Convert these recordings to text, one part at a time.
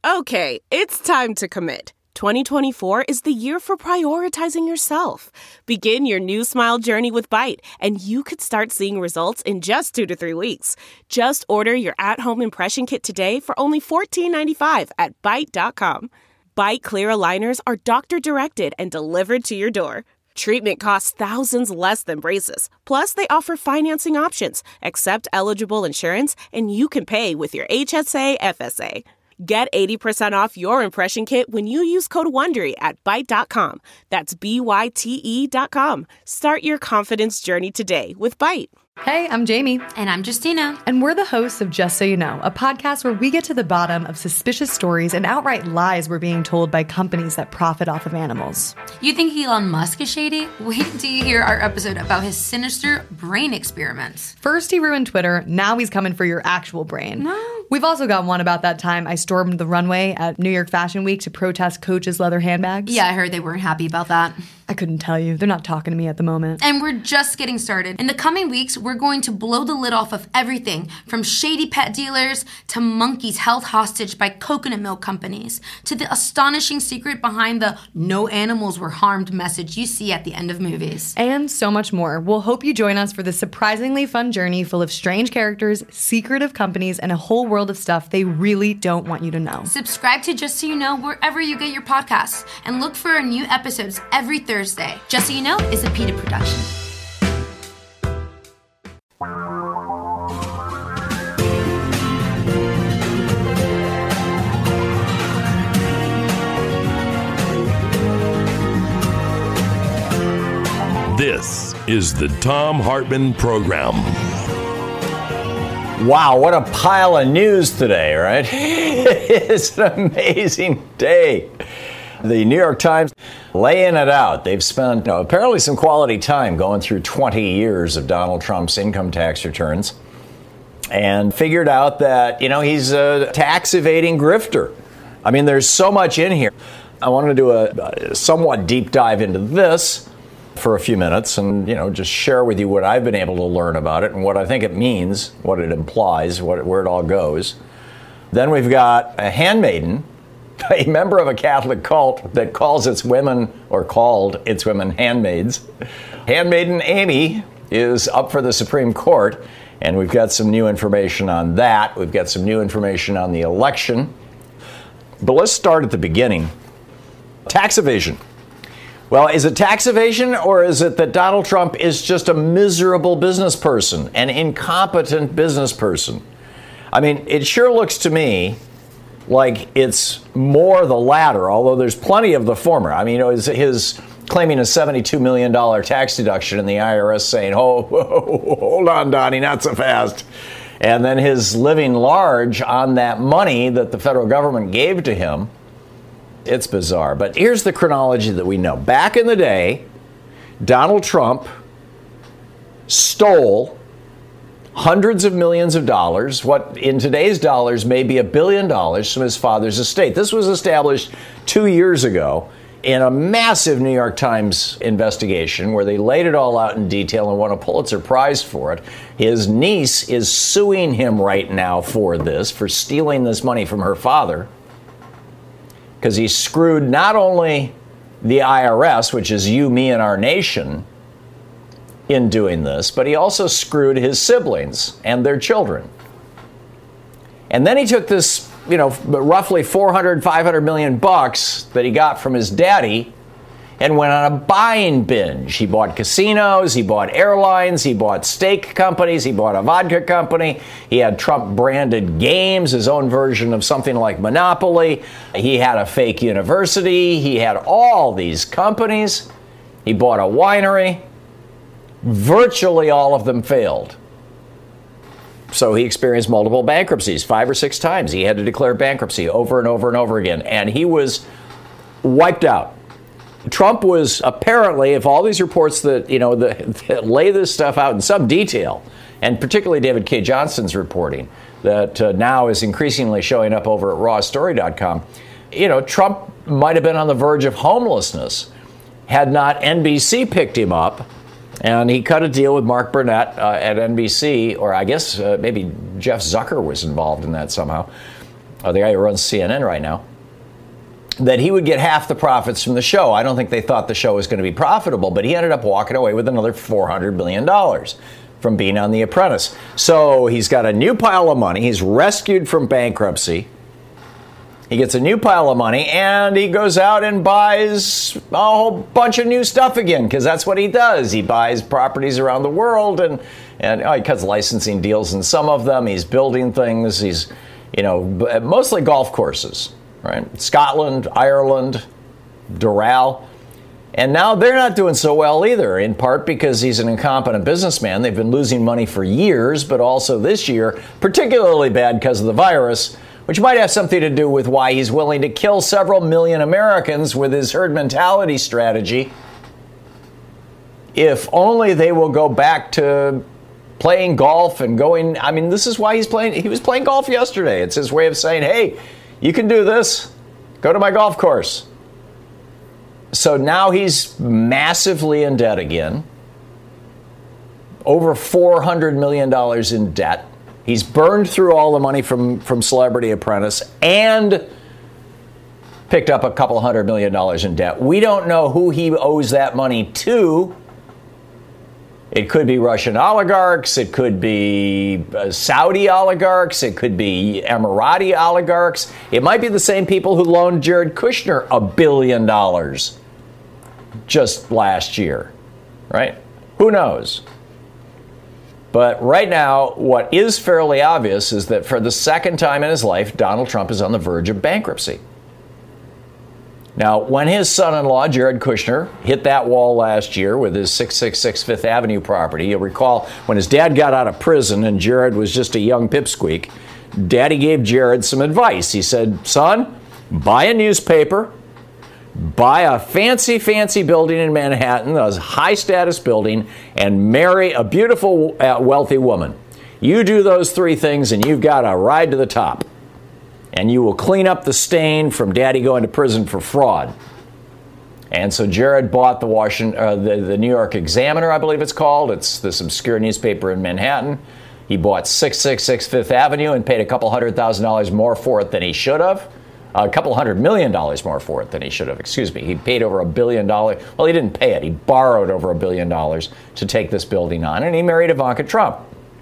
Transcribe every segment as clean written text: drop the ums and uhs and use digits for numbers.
Okay, it's time to commit. 2024 is the year for prioritizing yourself. Begin your new smile journey with Byte, and you could start seeing results in just 2 to 3 weeks. Just order your at-home impression kit today for only $14.95 at Byte.com. Byte Clear aligners are doctor-directed and delivered to your door. Treatment costs thousands less than braces. Plus, they offer financing options, accept eligible insurance, and you can pay with your HSA FSA. Get 80% off your impression kit when you use code WONDERY at Byte.com. That's BYTE.com. Start your confidence journey today with Byte. Hey, I'm Jamie. And I'm Justina. And we're the hosts of Just So You Know, a podcast where we get to the bottom of suspicious stories and outright lies we're being told by companies that profit off of animals. You think Elon Musk is shady? Wait till you hear our episode about his sinister brain experiments. First he ruined Twitter, now he's coming for your actual brain. No. We've also got one about that time I stormed the runway at New York Fashion Week to protest Coach's leather handbags. Yeah, I heard they weren't happy about that. I couldn't tell you. They're not talking to me at the moment. And we're just getting started. In the coming weeks, we're going to blow the lid off of everything from shady pet dealers to monkeys held hostage by coconut milk companies to the astonishing secret behind the no animals were harmed message you see at the end of movies. And so much more. We'll hope you join us for this surprisingly fun journey full of strange characters, secretive companies, and a whole world of stuff they really don't want you to know. Subscribe to Just So You Know wherever you get your podcasts and look for our new episodes every Thursday. Just So You Know is a PETA production. This is the Thom Hartmann Program. Wow, what a pile of news today, right? It's an amazing day. The New York Times laying it out. They've spent apparently some quality time going through 20 years of Donald Trump's income tax returns and figured out that, he's a tax evading grifter. I mean, there's so much in here. I want to do a somewhat deep dive into this for a few minutes and, just share with you what I've been able to learn about it and what I think it means, what it implies, where it all goes. Then we've got a handmaiden, a member of a Catholic cult that calls its women, or called its women, handmaids. Handmaiden Amy is up for the Supreme Court, and we've got some new information on that. We've got some new information on the election. But let's start at the beginning. Tax evasion. Well, is it tax evasion, or is it that Donald Trump is just a miserable business person, an incompetent business person? I mean, it sure looks to me like it's more the latter, although there's plenty of the former. I mean, his claiming a $72 million tax deduction and the IRS saying, oh, hold on, Donnie, not so fast. And then his living large on that money that the federal government gave to him. It's bizarre. But here's the chronology that we know. Back in the day, Donald Trump stole hundreds of millions of dollars, what in today's dollars may be $1 billion from his father's estate. This was established 2 years ago in a massive New York Times investigation where they laid it all out in detail and won a Pulitzer Prize for it. His niece is suing him right now for this, for stealing this money from her father, because he screwed not only the IRS, which is you, me, and our nation, in doing this, but he also screwed his siblings and their children. And then he took this, roughly 500 million bucks that he got from his daddy and went on a buying binge. He bought casinos, he bought airlines, he bought steak companies, he bought a vodka company. He had Trump-branded games, his own version of something like Monopoly. He had a fake university. He had all these companies. He bought a winery. Virtually all of them failed. So he experienced multiple bankruptcies, 5 or 6 times. He had to declare bankruptcy over and over and over again. And he was wiped out. Trump was apparently, if all these reports that, that lay this stuff out in some detail, and particularly David K. Johnston's reporting that now is increasingly showing up over at rawstory.com, Trump might have been on the verge of homelessness had not NBC picked him up. And he cut a deal with Mark Burnett at NBC, or I guess maybe Jeff Zucker was involved in that somehow. the guy who runs CNN right now, that he would get half the profits from the show. I don't think they thought the show was going to be profitable, but he ended up walking away with another $400 million from being on The Apprentice. So he's got a new pile of money. He's rescued from bankruptcy. He gets a new pile of money, and he goes out and buys a whole bunch of new stuff again, because that's what he does. He buys properties around the world, and he cuts licensing deals in some of them. He's building things. He's, mostly golf courses, right? Scotland, Ireland, Doral. And now they're not doing so well either, in part because he's an incompetent businessman. They've been losing money for years, but also this year, particularly bad because of the virus, which might have something to do with why he's willing to kill several million Americans with his herd mentality strategy. If only they will go back to playing golf and going. I mean, this is why he was playing golf yesterday. It's his way of saying, hey, you can do this. Go to my golf course. So now he's massively in debt again. Over $400 million in debt. He's burned through all the money from Celebrity Apprentice and picked up a couple $100 million in debt. We don't know who he owes that money to. It could be Russian oligarchs. It could be Saudi oligarchs. It could be Emirati oligarchs. It might be the same people who loaned Jared Kushner $1 billion just last year, right? Who knows? But right now, what is fairly obvious is that for the second time in his life, Donald Trump is on the verge of bankruptcy. Now, when his son-in-law, Jared Kushner, hit that wall last year with his 666 Fifth Avenue property, you'll recall when his dad got out of prison and Jared was just a young pipsqueak, Daddy gave Jared some advice. He said, son, buy a newspaper, buy a fancy building in Manhattan, a high-status building, and marry a beautiful, wealthy woman. You do those three things, and you've got a ride to the top. And you will clean up the stain from Daddy going to prison for fraud. And so Jared bought the New York Examiner, I believe it's called. It's this obscure newspaper in Manhattan. He bought 666 Fifth Avenue and paid a couple $100,000 more for it than he should have. A couple $100 million more for it than he should have. Excuse me. He paid over $1 billion. Well, he didn't pay it. He borrowed over $1 billion to take this building on, and he married Ivanka Trump.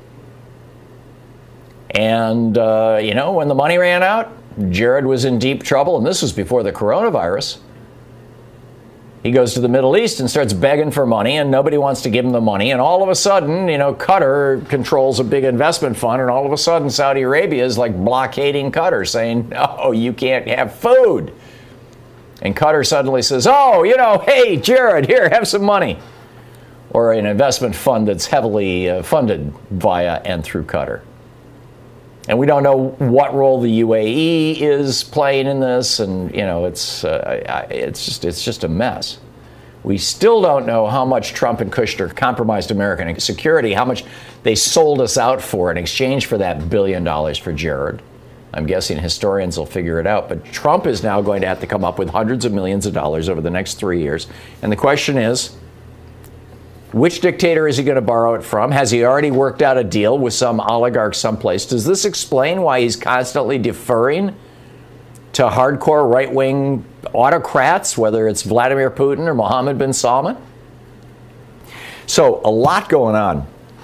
And, when the money ran out, Jared was in deep trouble, and this was before the coronavirus. He goes to the Middle East and starts begging for money, and nobody wants to give him the money. And all of a sudden, Qatar controls a big investment fund, and all of a sudden Saudi Arabia is like blockading Qatar, saying, no, you can't have food. And Qatar suddenly says, hey, Jared, here, have some money. Or an investment fund that's heavily funded via and through Qatar. And we don't know what role the UAE is playing in this, and it's just a mess. We still don't know how much Trump and Kushner compromised American security, how much they sold us out for in exchange for that $1 billion for Jared. I'm guessing historians will figure it out, but Trump is now going to have to come up with hundreds of millions of dollars over the next 3 years. And the question is, which dictator is he going to borrow it from? Has he already worked out a deal with some oligarch someplace? Does this explain why he's constantly deferring to hardcore right-wing autocrats, whether it's Vladimir Putin or Mohammed bin Salman? So, a lot going on.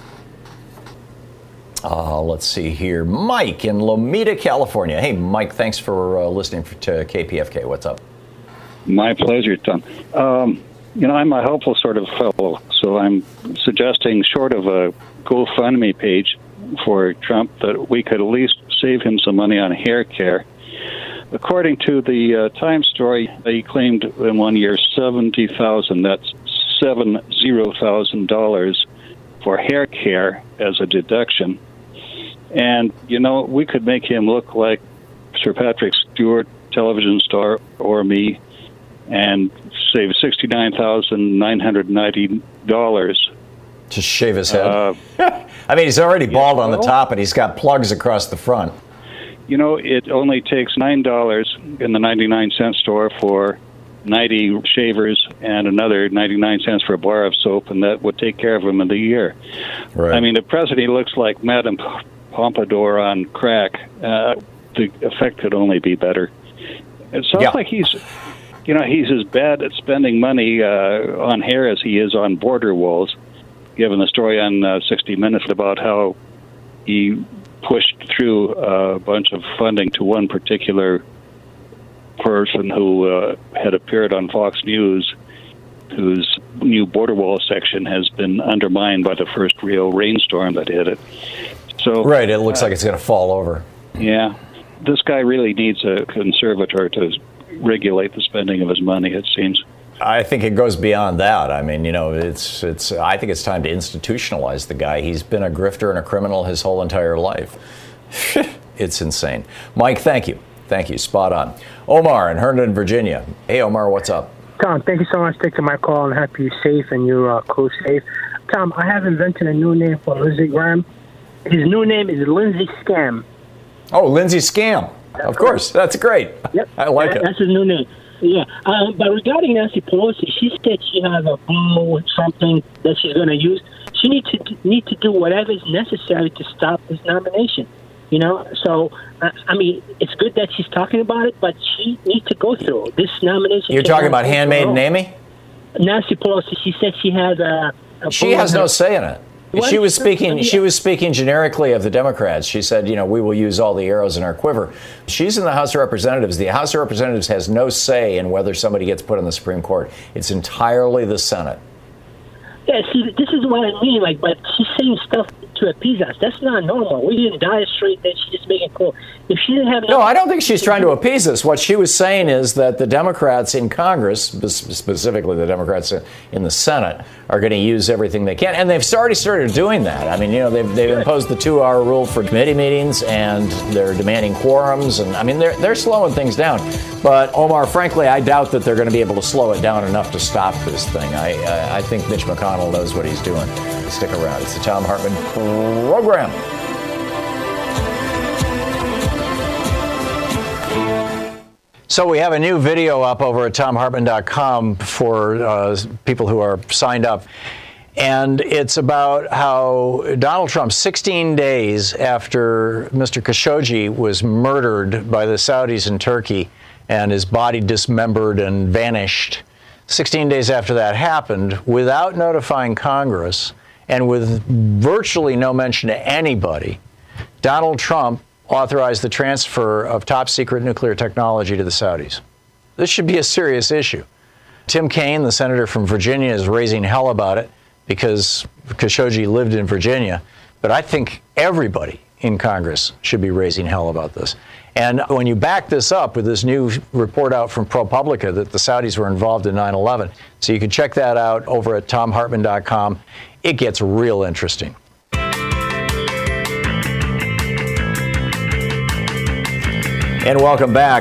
Let's see here. Mike in Lomita, California. Hey, Mike, thanks for listening to KPFK. What's up? My pleasure, Tom. I'm a helpful sort of fellow, so I'm suggesting, short of a GoFundMe page for Trump, that we could at least save him some money on hair care. According to the Times story, he claimed in 1 year $70,000. That's $70,000 for hair care as a deduction. And, we could make him look like Sir Patrick Stewart, television star, or me, and save $69,990. To shave his head? I mean, he's already bald on the top, and he's got plugs across the front. It only takes $9 in the 99-cent store for 90 shavers and another 99 cents for a bar of soap, and that would take care of him in the year. Right. I mean, the president looks like Madame Pompadour on crack. the effect could only be better. It sounds like he's as bad at spending money on hair as he is on border walls, given the story on 60 Minutes about how he pushed through a bunch of funding to one particular person who had appeared on Fox News, whose new border wall section has been undermined by the first real rainstorm that hit it. So, right, it looks like it's going to fall over. Yeah. This guy really needs a conservator to regulate the spending of his money, it seems. I think it goes beyond that. I mean, it's. I think it's time to institutionalize the guy. He's been a grifter and a criminal his whole entire life. It's insane. Mike, thank you. Thank you. Spot on. Omar in Herndon, Virginia. Hey, Omar, what's up? Tom, thank you so much for taking my call, and I hope you're safe and your crew safe. Tom, I have invented a new name for Lindsey Graham. His new name is Lindsey Scam. Oh, Lindsey Scam. Of course. That's great. Yep. I like it. That's his new name. Yeah. But regarding Nancy Pelosi, she said she has a bull, something that she's going to use. She need to do whatever is necessary to stop this nomination. So, I mean, it's good that she's talking about it, but she needs to go through this nomination. You're talking about Handmaiden Amy? Nancy Pelosi, she said she has a she has no say in it. What? She was speaking generically of the Democrats. She said, we will use all the arrows in our quiver. She's in the House of Representatives. The House of Representatives has no say in whether somebody gets put on the Supreme Court. It's entirely the Senate. Yeah, see, this is what I mean. But she's saying stuff to appease us. That's not normal. We didn't die straight. That she's just making cool. If she didn't have no, I don't think she's trying to appease us. What she was saying is that the Democrats in Congress, specifically the Democrats in the Senate, are going to use everything they can, and they've already started doing that. I mean, they've imposed the 2-hour rule for committee meetings, and they're demanding quorums, and I mean, they're slowing things down. But Omar, frankly, I doubt that they're going to be able to slow it down enough to stop this thing. I think Mitch McConnell knows what he's doing. Stick around. It's the Thom Hartmann Program. So we have a new video up over at TomHartmann.com for people who are signed up. And it's about how Donald Trump, 16 days after Mr. Khashoggi was murdered by the Saudis in Turkey and his body dismembered and vanished, 16 days after that happened, without notifying Congress and with virtually no mention to anybody, Donald Trump authorized the transfer of top-secret nuclear technology to the Saudis. This should be a serious issue. Tim Kaine, the senator from Virginia, is raising hell about it because Khashoggi lived in Virginia. But I think everybody in Congress should be raising hell about this. And when you back this up with this new report out from ProPublica that the Saudis were involved in 9/11, so you can check that out over at TomHartmann.com. It gets real interesting. And welcome back.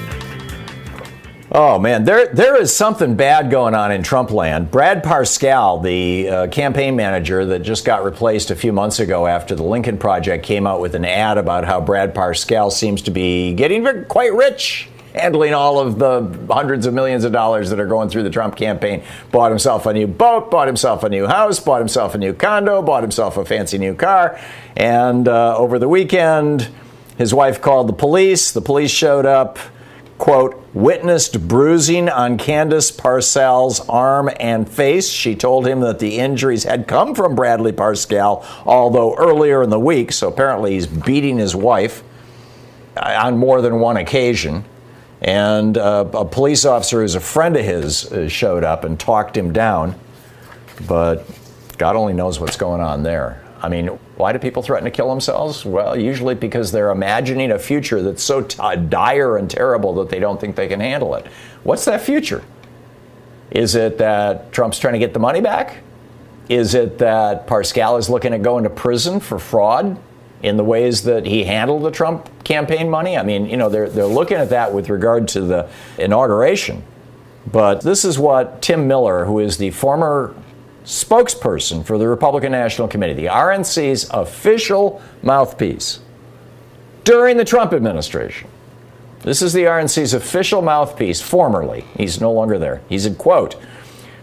Oh, man, there is something bad going on in Trump land. Brad Parscale, the campaign manager that just got replaced a few months ago after the Lincoln Project came out with an ad about how Brad Parscale seems to be getting quite rich, handling all of the hundreds of millions of dollars that are going through the Trump campaign. Bought himself a new boat, bought himself a new house, bought himself a new condo, bought himself a fancy new car. And over the weekend, his wife called the police. The police showed up, quote, witnessed bruising on Candace Parcel's arm and face. She told him that the injuries had come from Bradley Parscale, although earlier in the week, so apparently he's beating his wife on more than one occasion. And a police officer who's a friend of his showed up and talked him down. But God only knows what's going on there. I mean, why do people threaten to kill themselves? Well, usually because they're imagining a future that's so dire and terrible that they don't think they can handle it. What's that future? Is it that Trump's trying to get the money back? Is it that Parscale is looking at going to prison for fraud in the ways that he handled the Trump campaign money? I mean, they're looking at that with regard to the inauguration. But this is what Tim Miller, who is the former spokesperson for the Republican National Committee, the RNC's official mouthpiece during the Trump administration. This is the RNC's official mouthpiece, formerly. He's no longer there. He said, quote,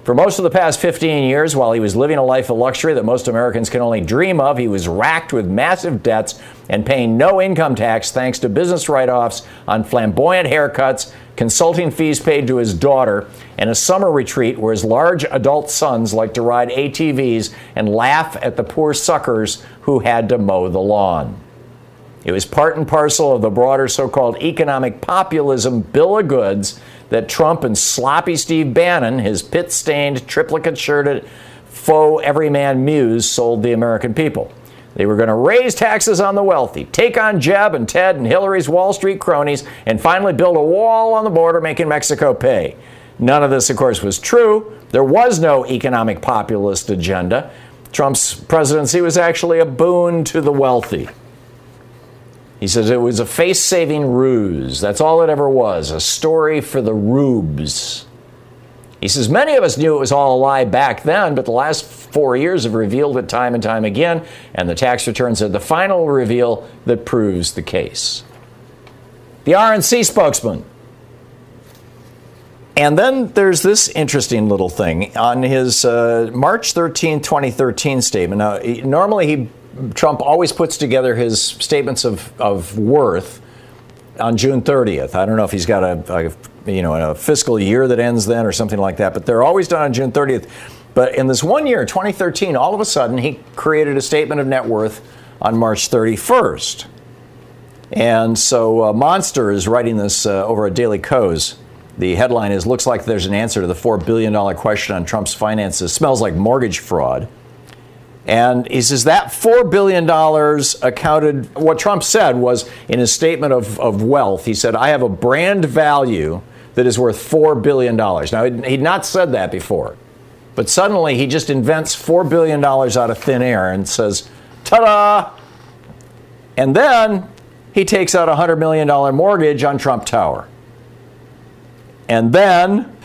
For most of the past 15 years, while he was living a life of luxury that most Americans can only dream of, he was racked with massive debts and paying no income tax thanks to business write-offs on flamboyant haircuts, consulting fees paid to his daughter, and a summer retreat where his large adult sons liked to ride ATVs and laugh at the poor suckers who had to mow the lawn. It was part and parcel of the broader so-called economic populism bill of goods that Trump and sloppy Steve Bannon, his pit-stained, triplicate-shirted, faux everyman muse, sold the American people. They were going to raise taxes on the wealthy, take on Jeb and Ted and Hillary's Wall Street cronies, and finally build a wall on the border making Mexico pay. None of this, of course, was true. There was no economic populist agenda. Trump's presidency was actually a boon to the wealthy. He says it was a face-saving ruse. That's all it ever was, a story for the rubes. He says many of us knew it was all a lie back then, but the last 4 years have revealed it time and time again, and the tax returns are the final reveal that proves the case. The RNC spokesman. And then there's this interesting little thing. On his March 13, 2013 statement, now, normally Trump always puts together his statements of worth on June 30th. I don't know if he's got a fiscal year that ends then or something like that, but they're always done on June 30th. But in this 1 year, 2013, all of a sudden he created a statement of net worth on March 31st. And so Monster is writing this over at Daily Kos. The headline is, "Looks like there's an answer to the $4 billion question on Trump's finances. Smells like mortgage fraud." And he says that $4 billion accounted, what Trump said was in his statement of wealth, he said, "I have a brand value that is worth $4 billion. Now, he'd not said that before, but suddenly he just invents $4 billion out of thin air and says, ta-da! And then he takes out a $100 million mortgage on Trump Tower. And then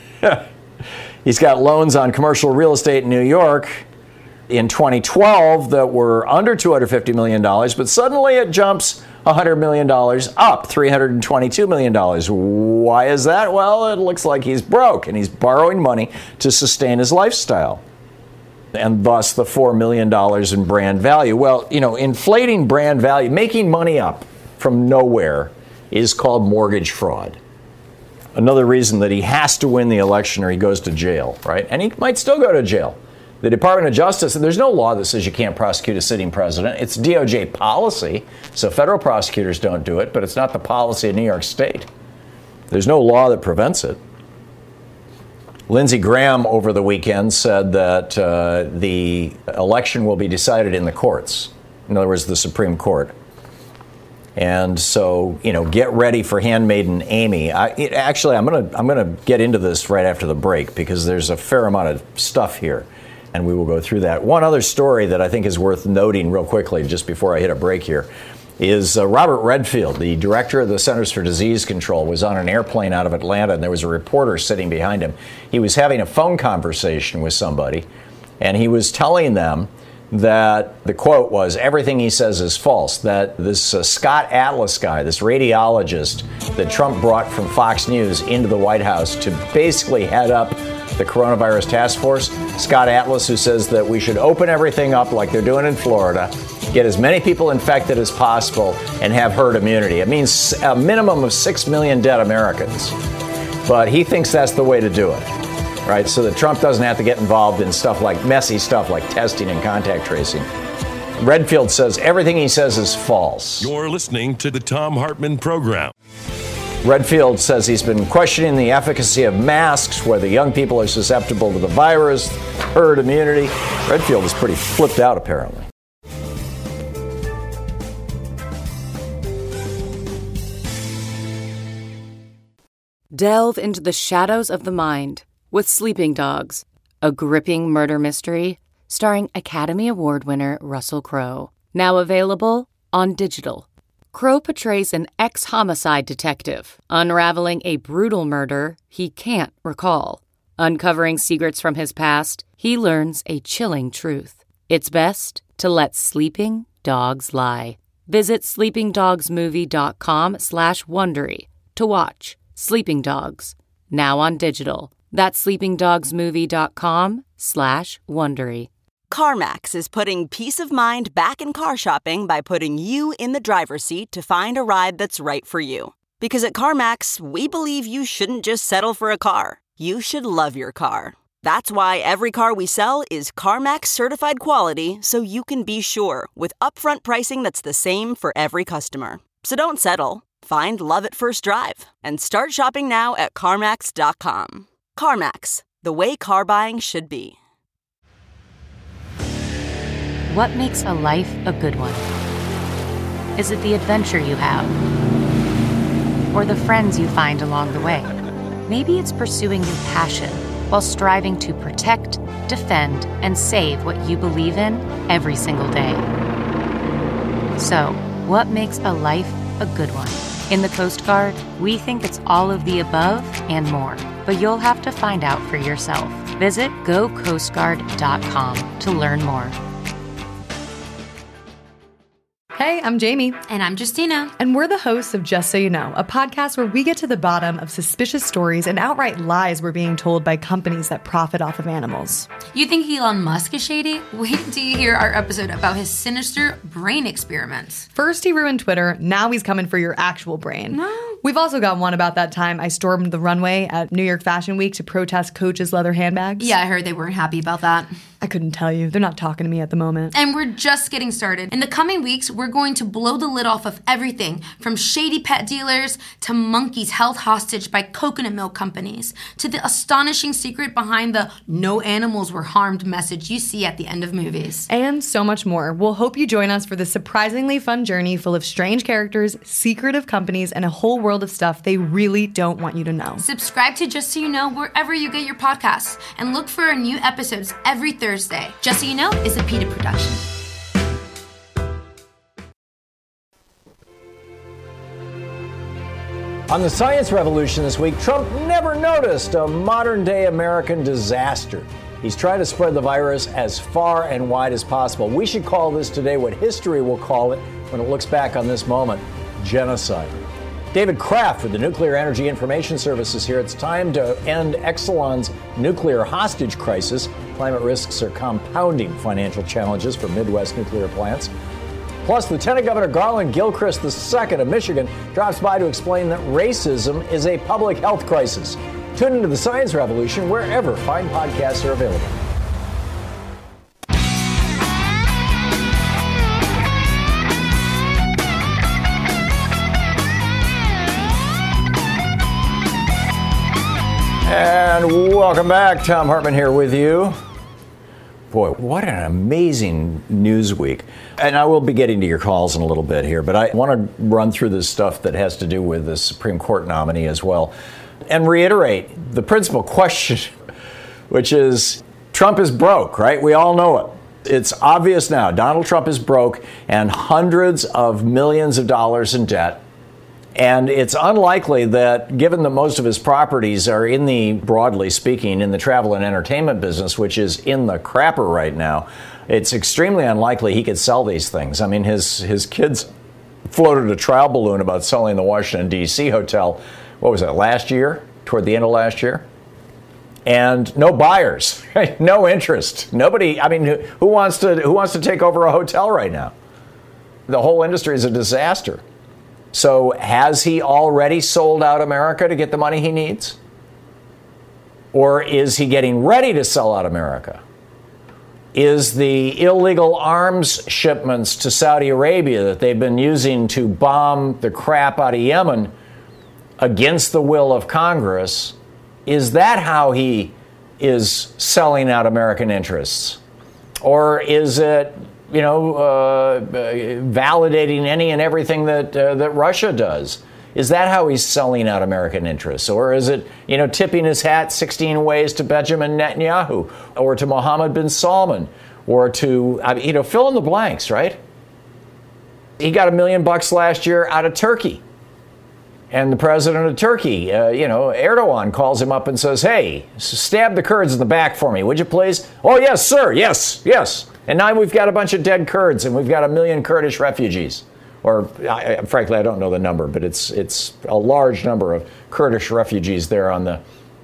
he's got loans on commercial real estate in New York in 2012 that were under $250 million, but suddenly it jumps $100 million up, $322 million. Why is that? Well, it looks like he's broke and he's borrowing money to sustain his lifestyle. And thus the $4 million in brand value. Well, inflating brand value, making money up from nowhere is called mortgage fraud. Another reason that he has to win the election or he goes to jail, right? And he might still go to jail. The Department of Justice, there's no law that says you can't prosecute a sitting president. It's DOJ policy, so federal prosecutors don't do it, but it's not the policy of New York State. There's no law that prevents it. Lindsey Graham over the weekend said that the election will be decided in the courts. In other words, the Supreme Court. And so, get ready for Handmaiden Amy. Actually, I'm gonna get into this right after the break because there's a fair amount of stuff here. And we will go through that. One other story that I think is worth noting real quickly, just before I hit a break here, is Robert Redfield, the director of the Centers for Disease Control, was on an airplane out of Atlanta, and there was a reporter sitting behind him. He was having a phone conversation with somebody, and he was telling them that the quote was, everything he says is false, that this Scott Atlas guy, this radiologist that Trump brought from Fox News into the White House to basically head up the coronavirus task force, Scott Atlas, who says that we should open everything up like they're doing in Florida, get as many people infected as possible, and have herd immunity. It means a minimum of 6 million dead Americans. But he thinks that's the way to do it, right? So that Trump doesn't have to get involved in stuff like messy stuff like testing and contact tracing. Redfield says everything he says is false. You're listening to the Thom Hartmann Program. Redfield says he's been questioning the efficacy of masks, whether young people are susceptible to the virus, herd immunity. Redfield is pretty flipped out, apparently. Delve into the shadows of the mind with Sleeping Dogs, a gripping murder mystery starring Academy Award winner Russell Crowe. Now available on digital. Crowe portrays an ex-homicide detective, unraveling a brutal murder he can't recall. Uncovering secrets from his past, he learns a chilling truth. It's best to let sleeping dogs lie. Visit sleepingdogsmovie.com/Wondery to watch Sleeping Dogs, now on digital. That's sleepingdogsmovie.com/Wondery. CarMax is putting peace of mind back in car shopping by putting you in the driver's seat to find a ride that's right for you. Because at CarMax, we believe you shouldn't just settle for a car. You should love your car. That's why every car we sell is CarMax certified quality, so you can be sure with upfront pricing that's the same for every customer. So don't settle. Find love at first drive and start shopping now at CarMax.com. CarMax, the way car buying should be. What makes a life a good one? Is it the adventure you have? Or the friends you find along the way? Maybe it's pursuing your passion while striving to protect, defend, and save what you believe in every single day. So, what makes a life a good one? In the Coast Guard, we think it's all of the above and more, but you'll have to find out for yourself. Visit GoCoastGuard.com to learn more. Hey, I'm Jamie. And I'm Justina. And we're the hosts of Just So You Know, a podcast where we get to the bottom of suspicious stories and outright lies we're being told by companies that profit off of animals. You think Elon Musk is shady? Wait until you hear our episode about his sinister brain experiments. First he ruined Twitter, now he's coming for your actual brain. No. We've also got one about that time I stormed the runway at New York Fashion Week to protest Coach's leather handbags. Yeah, I heard they weren't happy about that. I couldn't tell you. They're not talking to me at the moment. And we're just getting started. In the coming weeks, we're going to blow the lid off of everything from shady pet dealers to monkeys held hostage by coconut milk companies to the astonishing secret behind the "no animals were harmed" message you see at the end of movies. And so much more. We'll hope you join us for this surprisingly fun journey full of strange characters, secretive companies, and a whole world of stuff they really don't want you to know. Subscribe to Just So You Know wherever you get your podcasts and look for our new episodes every Thursday. Just So You Know is a PETA production. On the science revolution this week, Trump never noticed a modern-day American disaster. He's trying to spread the virus as far and wide as possible. We should call this today what history will call it when it looks back on this moment: genocide. David Kraft with the Nuclear Energy Information Services here. It's time to end Exelon's nuclear hostage crisis. Climate risks are compounding financial challenges for Midwest nuclear plants. Plus, Lieutenant Governor Garland Gilchrist II of Michigan drops by to explain that racism is a public health crisis. Tune into the Science Revolution wherever fine podcasts are available. And welcome back. Thom Hartmann here with you. Boy, what an amazing news week. And I will be getting to your calls in a little bit here, but I want to run through this stuff that has to do with the Supreme Court nominee as well and reiterate the principal question, which is Trump is broke, right? We all know it. It's obvious now. Donald Trump is broke and hundreds of millions of dollars in debt. And it's unlikely that, given that most of his properties are in the, broadly speaking, in the travel and entertainment business, which is in the crapper right now, it's extremely unlikely he could sell these things. I mean, his kids floated a trial balloon about selling the Washington, D.C. hotel, what was it, last year, toward the end of last year? And no buyers, no interest. Nobody, I mean, who wants to take over a hotel right now? The whole industry is a disaster. So has he already sold out America to get the money he needs? Or is he getting ready to sell out America? Is the illegal arms shipments to Saudi Arabia that they've been using to bomb the crap out of Yemen against the will of Congress, is that how he is selling out American interests? Or is it validating any and everything that Russia does? Is that how he's selling out American interests? Or is it, tipping his hat 16 ways to Benjamin Netanyahu or to Mohammed bin Salman or to, fill in the blanks, right? He got $1 million last year out of Turkey. And the president of Turkey, Erdogan calls him up and says, "Hey, stab the Kurds in the back for me, would you please?" "Oh, yes, sir. Yes, yes." And now we've got a bunch of dead Kurds, and we've got 1 million Kurdish refugees. Or, frankly, I don't know the number, but it's a large number of Kurdish refugees there on the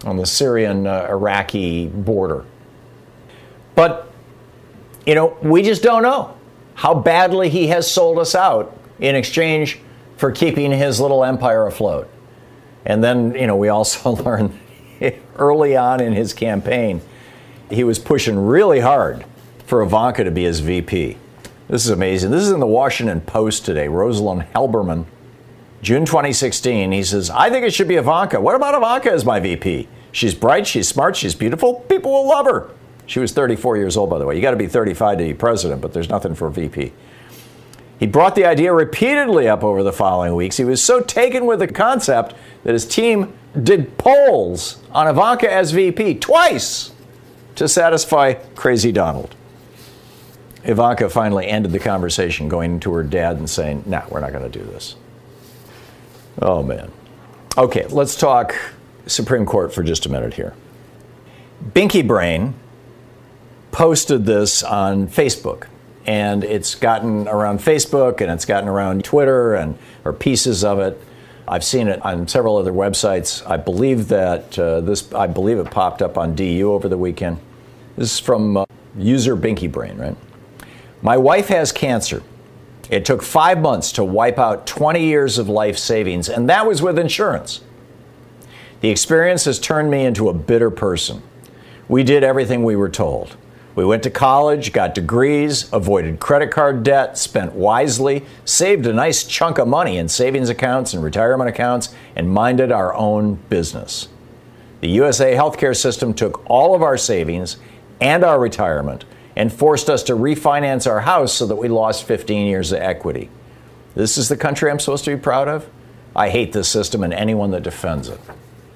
on the Syrian-Iraqi border. But, we just don't know how badly he has sold us out in exchange for keeping his little empire afloat. And then, we also learned early on in his campaign, he was pushing really hard for Ivanka to be his VP. This is amazing. This is in the Washington Post today. Rosalind Helberman, June 2016. He says, I think it should be Ivanka. What about Ivanka as my VP? She's bright, she's smart, she's beautiful. People will love her. She was 34 years old, by the way. You got to be 35 to be president, but there's nothing for a VP. He brought the idea repeatedly up over the following weeks. He was so taken with the concept that his team did polls on Ivanka as VP twice to satisfy crazy Donald. Ivanka finally ended the conversation, going to her dad and saying, no, we're not going to do this. Oh, man. Okay, let's talk Supreme Court for just a minute here. Binky Brain posted this on Facebook, and it's gotten around Facebook, and it's gotten around Twitter, or pieces of it. I've seen it on several other websites. I believe that I believe it popped up on DU over the weekend. This is from user Binky Brain, right? My wife has cancer. It took 5 months to wipe out 20 years of life savings, and that was with insurance. The experience has turned me into a bitter person. We did everything we were told. We went to college, got degrees, avoided credit card debt, spent wisely, saved a nice chunk of money in savings accounts and retirement accounts, and minded our own business. The USA healthcare system took all of our savings and our retirement and forced us to refinance our house so that we lost 15 years of equity. This is the country I'm supposed to be proud of? I hate this system and anyone that defends it.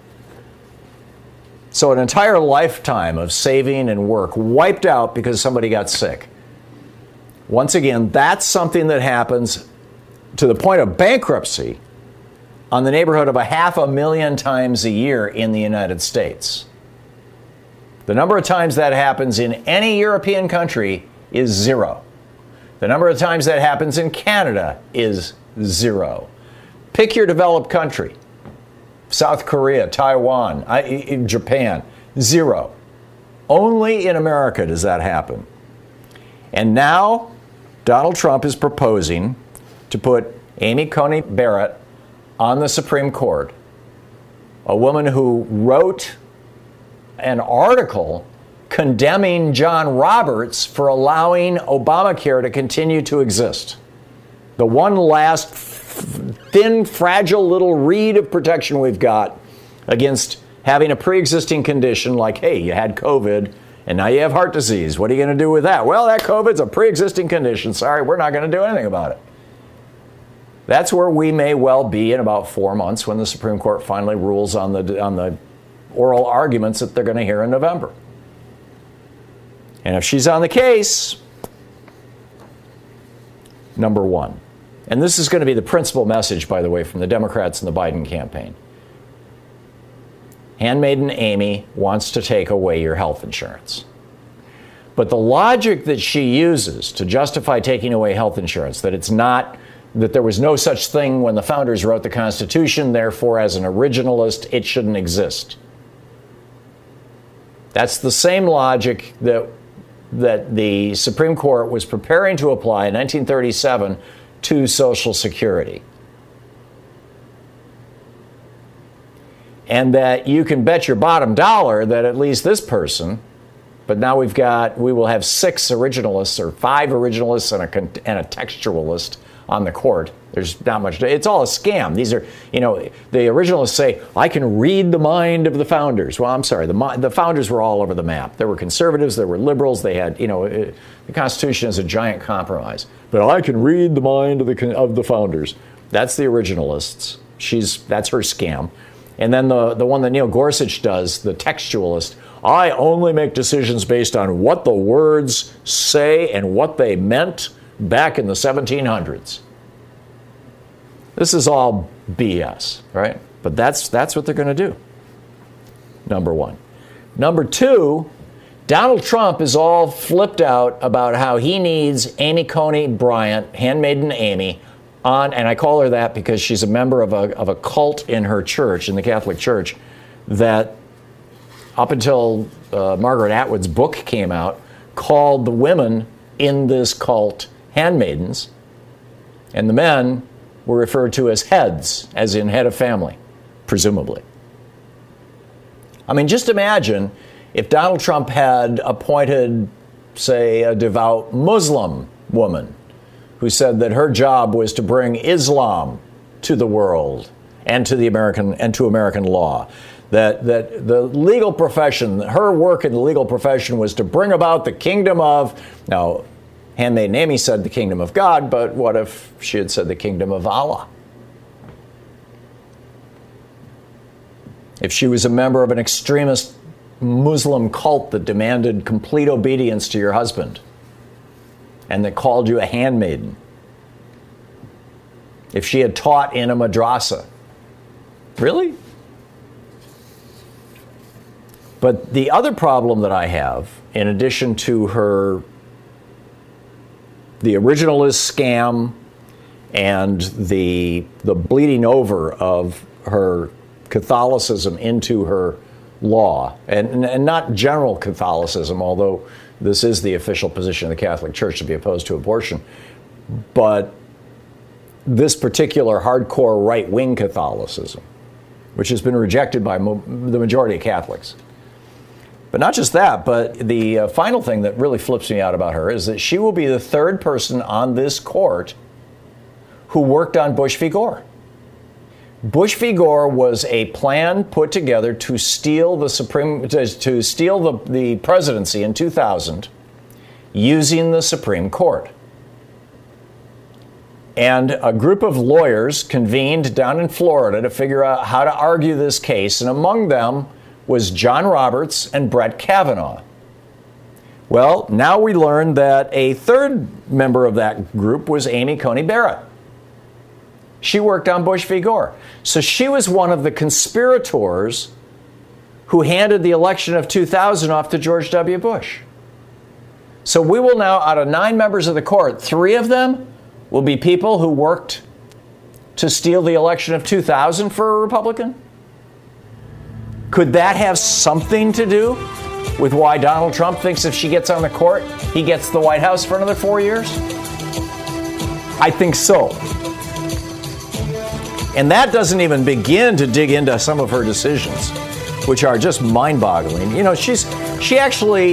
So an entire lifetime of saving and work wiped out because somebody got sick. Once again, that's something that happens to the point of bankruptcy on the neighborhood of 500,000 times a year in the United States. The number of times that happens in any European country is 0. The number of times that happens in Canada is 0. Pick your developed country. South Korea, Taiwan, Japan, 0. Only in America does that happen. And now Donald Trump is proposing to put Amy Coney Barrett on the Supreme Court, a woman who wrote an article condemning John Roberts for allowing Obamacare to continue to exist. The one last thin, fragile little reed of protection we've got against having a pre-existing condition like, hey, you had COVID and now you have heart disease. What are you going to do with that? Well, that COVID's a pre-existing condition. Sorry, we're not going to do anything about it. That's where we may well be in about 4 months when the Supreme Court finally rules on the oral arguments that they're going to hear in November. And if she's on the case, number one, and this is going to be the principal message, by the way, from the Democrats and the Biden campaign. Handmaiden Amy wants to take away your health insurance. But the logic that she uses to justify taking away health insurance, that it's not, that there was no such thing when the founders wrote the Constitution, therefore, as an originalist, it shouldn't exist. That's the same logic that the Supreme Court was preparing to apply in 1937 to Social Security. And that you can bet your bottom dollar that at least this person, but now we will have 6 originalists or 5 originalists and a textualist on the court. There's not much. It's all a scam. These are, the originalists say, I can read the mind of the founders. Well, I'm sorry. The founders were all over the map. There were conservatives. There were liberals. They had, the Constitution is a giant compromise. But I can read the mind of the founders. That's the originalists. That's her scam. And then the one that Neil Gorsuch does, the textualist, I only make decisions based on what the words say and what they meant back in the 1700s. This is all BS, right? But that's what they're going to do. Number one. Number two, Donald Trump is all flipped out about how he needs Amy Coney Bryant, Handmaiden Amy, on, and I call her that because she's a member of a cult in her church, in the Catholic Church, that up until Margaret Atwood's book came out, called the women in this cult handmaidens, and the men were referred to as heads, as in head of family, presumably. I mean, just imagine if Donald Trump had appointed, say, a devout Muslim woman who said that her job was to bring Islam to the world and to American law. That the legal profession, her work in the legal profession was to bring about the kingdom of, now, handmaiden Amy said the kingdom of God, but what if she had said the kingdom of Allah? If she was a member of an extremist Muslim cult that demanded complete obedience to your husband and that called you a handmaiden. If she had taught in a madrasa. Really? But the other problem that I have, in addition to the originalist scam and the bleeding over of her Catholicism into her law, and not general Catholicism, although this is the official position of the Catholic Church to be opposed to abortion, but this particular hardcore right-wing Catholicism, which has been rejected by the majority of Catholics. But not just that, but the final thing that really flips me out about her is that she will be the third person on this court who worked on Bush v. Gore. Bush v. Gore was a plan put together to steal the presidency in 2000 using the Supreme Court. And a group of lawyers convened down in Florida to figure out how to argue this case, and among them was John Roberts and Brett Kavanaugh. Well, now we learned that a third member of that group was Amy Coney Barrett. She worked on Bush v. Gore. So she was one of the conspirators who handed the election of 2000 off to George W. Bush. So we will now, out of 9 members of the court, 3 of them will be people who worked to steal the election of 2000 for a Republican? Could that have something to do with why Donald Trump thinks if she gets on the court, he gets the White House for another 4 years? I think so. And that doesn't even begin to dig into some of her decisions, which are just mind-boggling. You know, she actually,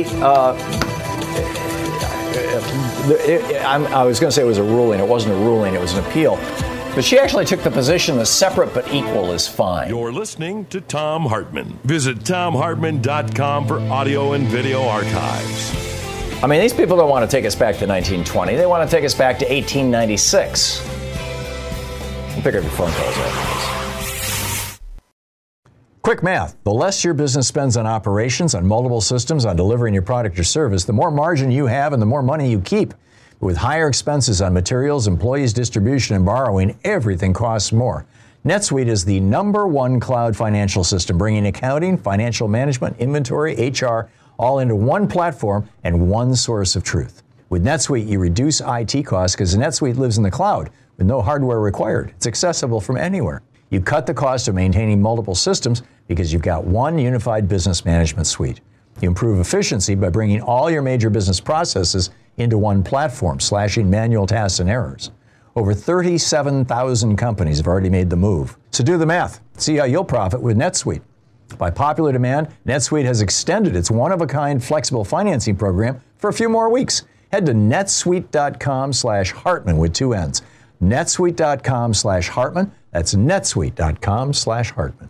I was going to say it was a ruling. It wasn't a ruling. It was an appeal. But she actually took the position that separate but equal is fine. You're listening to Thom Hartmann. Visit ThomHartmann.com for audio and video archives. I mean, these people don't want to take us back to 1920. They want to take us back to 1896. I'll pick up your phone calls after this. Quick math. The less your business spends on operations, on multiple systems, on delivering your product or service, the more margin you have and the more money you keep. With higher expenses on materials, employees, distribution, and borrowing, everything costs more. NetSuite is the #1 cloud financial system, bringing accounting, financial management, inventory, HR, all into one platform and one source of truth. With NetSuite, you reduce IT costs because NetSuite lives in the cloud with no hardware required. It's accessible from anywhere. You cut the cost of maintaining multiple systems because you've got one unified business management suite. You improve efficiency by bringing all your major business processes into one platform, slashing manual tasks and errors. Over 37,000 companies have already made the move. So do the math. See how you'll profit with NetSuite. By popular demand, NetSuite has extended its one-of-a-kind flexible financing program for a few more weeks. Head to netsuite.com/Hartmann with 2 N's. netsuite.com/Hartmann. That's netsuite.com/Hartmann.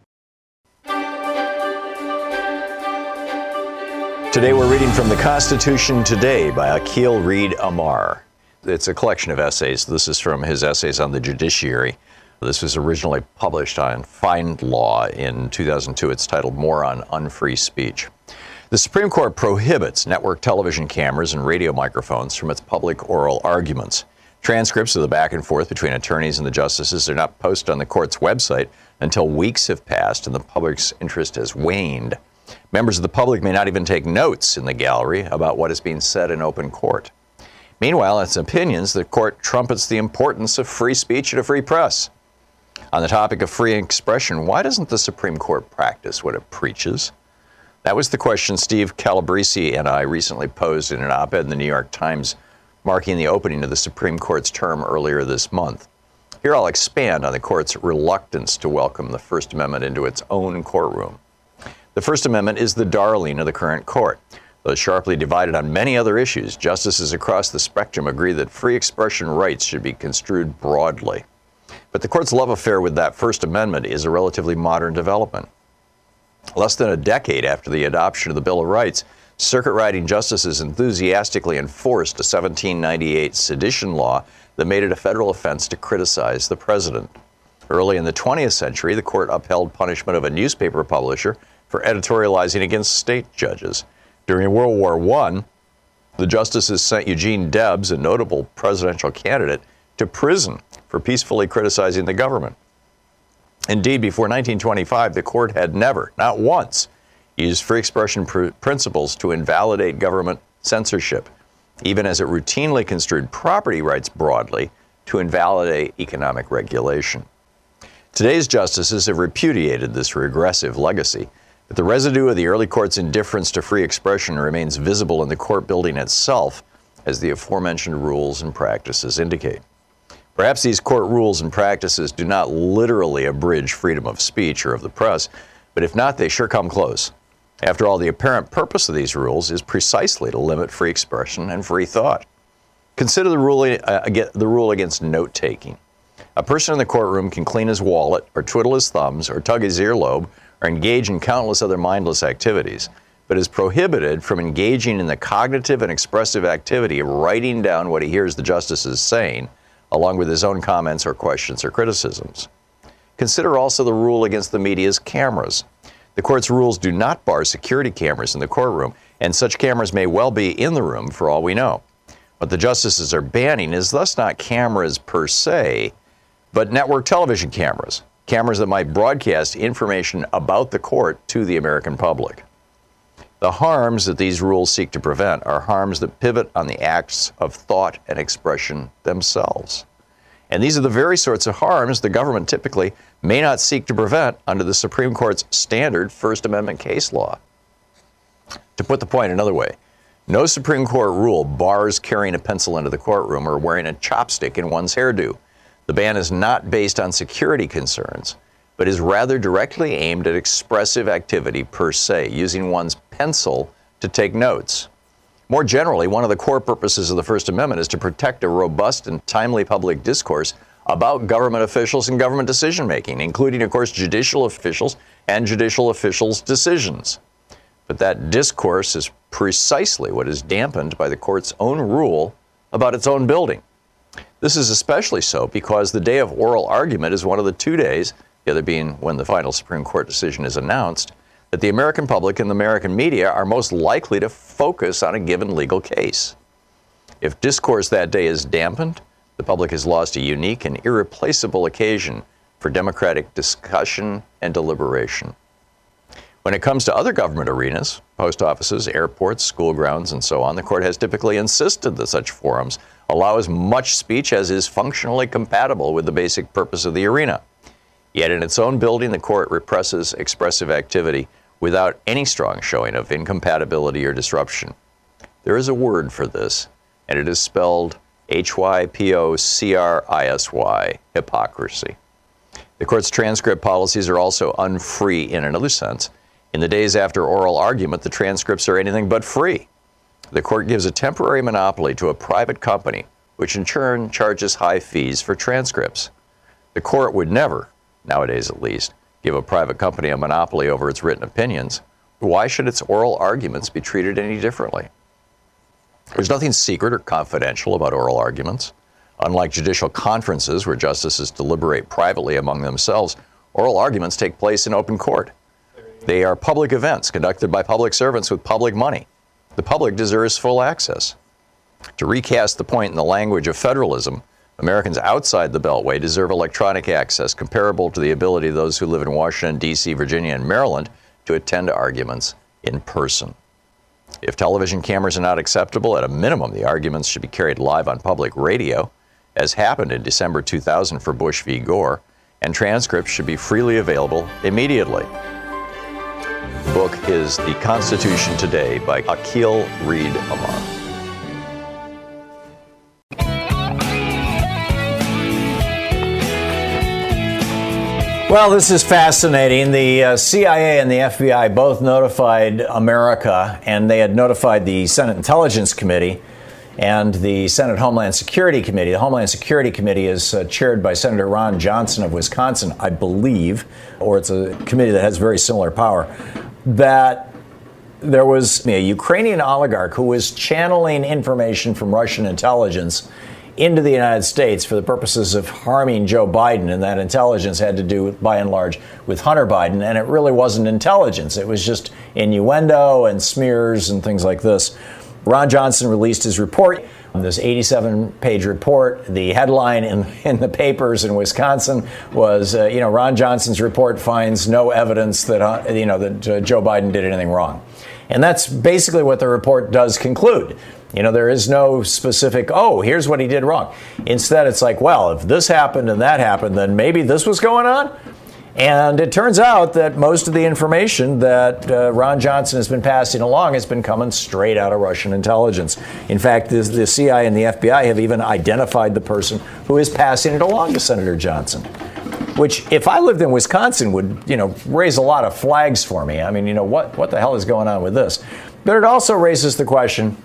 Today we're reading from The Constitution Today by Akhil Reed Amar. It's a collection of essays. This is from his essays on the judiciary. This was originally published on FindLaw in 2002. It's titled More on Unfree Speech. The Supreme Court prohibits network television cameras and radio microphones from its public oral arguments. Transcripts of the back and forth between attorneys and the justices are not posted on the court's website until weeks have passed and the public's interest has waned. Members of the public may not even take notes in the gallery about what is being said in open court. Meanwhile, in its opinions, the court trumpets the importance of free speech and a free press. On the topic of free expression, why doesn't the Supreme Court practice what it preaches? That was the question Steve Calabrese and I recently posed in an op-ed in the New York Times, marking the opening of the Supreme Court's term earlier this month. Here I'll expand on the court's reluctance to welcome the First Amendment into its own courtroom. The First Amendment is the darling of the current court. Though sharply divided on many other issues, justices across the spectrum agree that free expression rights should be construed broadly. But the court's love affair with that First Amendment is a relatively modern development. Less than a decade after the adoption of the Bill of Rights, circuit-riding justices enthusiastically enforced a 1798 sedition law that made it a federal offense to criticize the president. Early in the 20th century, the court upheld punishment of a newspaper publisher for editorializing against state judges. During World War I, the justices sent Eugene Debs, a notable presidential candidate, to prison for peacefully criticizing the government. Indeed, before 1925, the court had never, not once, used free expression principles to invalidate government censorship, even as it routinely construed property rights broadly to invalidate economic regulation. Today's justices have repudiated this regressive legacy, but the residue of the early court's indifference to free expression remains visible in the court building itself, as the aforementioned rules and practices indicate. Perhaps these court rules and practices do not literally abridge freedom of speech or of the press, but if not, they sure come close. After all, the apparent purpose of these rules is precisely to limit free expression and free thought. Consider the rule against note-taking. A person in the courtroom can clean his wallet, or twiddle his thumbs, or tug his earlobe, or engage in countless other mindless activities, but is prohibited from engaging in the cognitive and expressive activity of writing down what he hears the justices saying, along with his own comments or questions or criticisms. Consider also the rule against the media's cameras. The court's rules do not bar security cameras in the courtroom, and such cameras may well be in the room for all we know. What the justices are banning is thus not cameras per se, but network television cameras, cameras that might broadcast information about the court to the American public. The harms that these rules seek to prevent are harms that pivot on the acts of thought and expression themselves. And these are the very sorts of harms the government typically may not seek to prevent under the Supreme Court's standard First Amendment case law. To put the point another way, no Supreme Court rule bars carrying a pencil into the courtroom or wearing a chopstick in one's hairdo. The ban is not based on security concerns, but is rather directly aimed at expressive activity per se, using one's pencil to take notes. More generally, one of the core purposes of the First Amendment is to protect a robust and timely public discourse about government officials and government decision-making, including, of course, judicial officials and judicial officials' decisions. But that discourse is precisely what is dampened by the court's own rule about its own building. This is especially so because the day of oral argument is one of the 2 days, the other being when the final Supreme Court decision is announced, that the American public and the American media are most likely to focus on a given legal case. If discourse that day is dampened, the public has lost a unique and irreplaceable occasion for democratic discussion and deliberation. When it comes to other government arenas, post offices, airports, school grounds, and so on, the court has typically insisted that such forums allow as much speech as is functionally compatible with the basic purpose of the arena. Yet in its own building, the court represses expressive activity without any strong showing of incompatibility or disruption. There is a word for this, and it is spelled hypocrisy, hypocrisy. The court's transcript policies are also unfree in another sense. In the days after oral argument, the transcripts are anything but free. The court gives a temporary monopoly to a private company, which in turn charges high fees for transcripts. The court would never, nowadays at least, give a private company a monopoly over its written opinions. Why should its oral arguments be treated any differently? There's nothing secret or confidential about oral arguments. Unlike judicial conferences where justices deliberate privately among themselves, oral arguments take place in open court. They are public events conducted by public servants with public money. The public deserves full access. To recast the point in the language of federalism, Americans outside the Beltway deserve electronic access comparable to the ability of those who live in Washington, D.C., Virginia, and Maryland to attend arguments in person. If television cameras are not acceptable, at a minimum, the arguments should be carried live on public radio, as happened in December 2000 for Bush v. Gore, and transcripts should be freely available immediately. book is The Constitution Today by Akhil Reed Amar. Well, this is fascinating. The CIA and the FBI both notified America, and they had notified the Senate Intelligence Committee and the Senate Homeland Security Committee. The Homeland Security Committee is chaired by Senator Ron Johnson of Wisconsin, I believe, or it's a committee that has very similar power, that there was a Ukrainian oligarch who was channeling information from Russian intelligence into the United States for the purposes of harming Joe Biden, and that intelligence had to do, by and large, with Hunter Biden, and it really wasn't intelligence. It was just innuendo and smears and things like this. Ron Johnson released his report, this 87-page report. The headline in the papers in Wisconsin was, Ron Johnson's report finds no evidence that, that Joe Biden did anything wrong. And that's basically what the report does conclude. There is no specific, here's what he did wrong. Instead, it's like, well, if this happened and that happened, then maybe this was going on. And it turns out that most of the information that Ron Johnson has been passing along has been coming straight out of Russian intelligence. In fact, the CIA and the FBI have even identified the person who is passing it along to Senator Johnson, which, if I lived in Wisconsin, would, raise a lot of flags for me. I mean, what the hell is going on with this? But it also raises the question,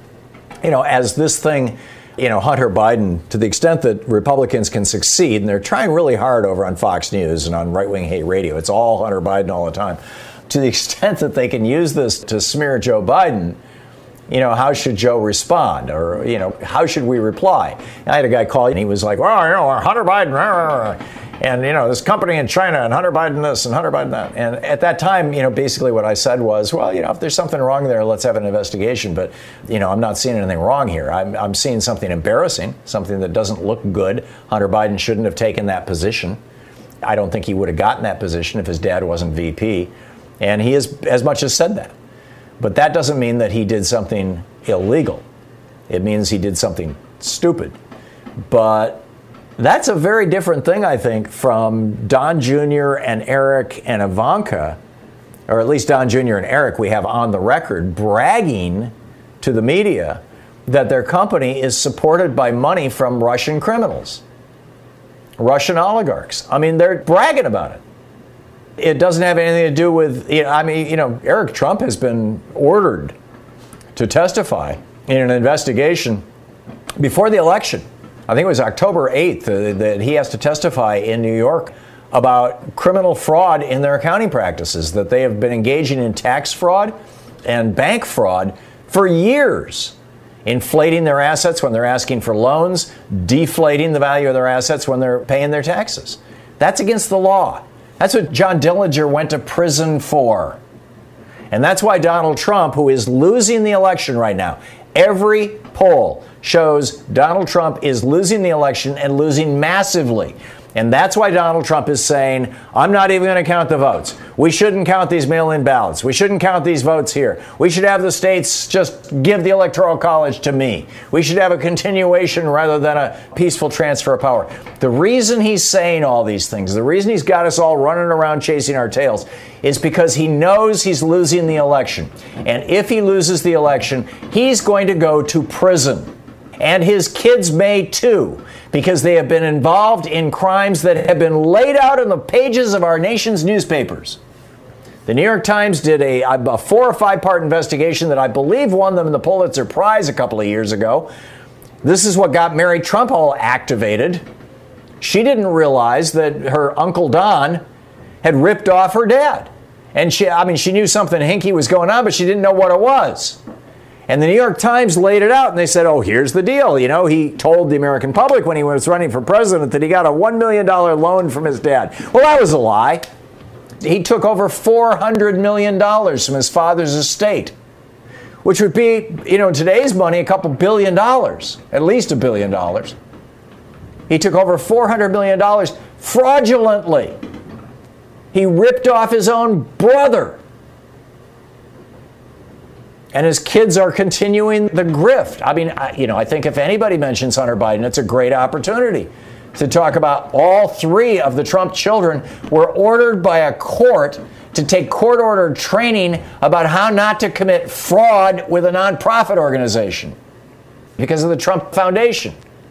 as this thing, Hunter Biden, to the extent that Republicans can succeed, and they're trying really hard over on Fox News and on right-wing hate radio, it's all Hunter Biden all the time, to the extent that they can use this to smear Joe Biden, how should Joe respond? Or, how should we reply? I had a guy call and he was like, well, Hunter Biden, and, this company in China, and Hunter Biden this and Hunter Biden that. And at that time, basically what I said was, well, if there's something wrong there, let's have an investigation. But, I'm not seeing anything wrong here. I'm seeing something embarrassing, something that doesn't look good. Hunter Biden shouldn't have taken that position. I don't think he would have gotten that position if his dad wasn't VP. And he has as much as said that. But that doesn't mean that he did something illegal. It means he did something stupid. But that's a very different thing, I think, from Don Jr. and Eric and Ivanka, or at least Don Jr. and Eric, we have on the record bragging to the media that their company is supported by money from Russian criminals, Russian oligarchs. I mean, they're bragging about it. It doesn't have anything to do with, Eric Trump has been ordered to testify in an investigation before the election. I think it was October 8th that he has to testify in New York about criminal fraud in their accounting practices, that they have been engaging in tax fraud and bank fraud for years, inflating their assets when they're asking for loans, deflating the value of their assets when they're paying their taxes. That's against the law. That's what John Dillinger went to prison for. And that's why Donald Trump, who is losing the election right now, every poll shows Donald Trump is losing the election and losing massively. And that's why Donald Trump is saying, I'm not even going to count the votes. We shouldn't count these mail-in ballots. We shouldn't count these votes here. We should have the states just give the Electoral College to me. We should have a continuation rather than a peaceful transfer of power. The reason he's saying all these things, the reason he's got us all running around chasing our tails, is because he knows he's losing the election. And if he loses the election, he's going to go to prison. And his kids may too, because they have been involved in crimes that have been laid out in the pages of our nation's newspapers. The New York Times did a 4 or 5 part investigation that I believe won them the Pulitzer Prize a couple of years ago. This is what got Mary Trump all activated. She didn't realize that her Uncle Don had ripped off her dad. And she knew something hinky was going on, but she didn't know what it was. And the New York Times laid it out, and they said, here's the deal. He told the American public when he was running for president that he got a $1 million loan from his dad. Well, that was a lie. He took over $400 million from his father's estate, which would be, in today's money, a couple $1 billion, at least $1 billion. He took over $400 million fraudulently. He ripped off his own brother. And his kids are continuing the grift. I mean, I think if anybody mentions Hunter Biden, it's a great opportunity to talk about all 3 of the Trump children were ordered by a court to take court-ordered training about how not to commit fraud with a nonprofit organization because of the Trump Foundation.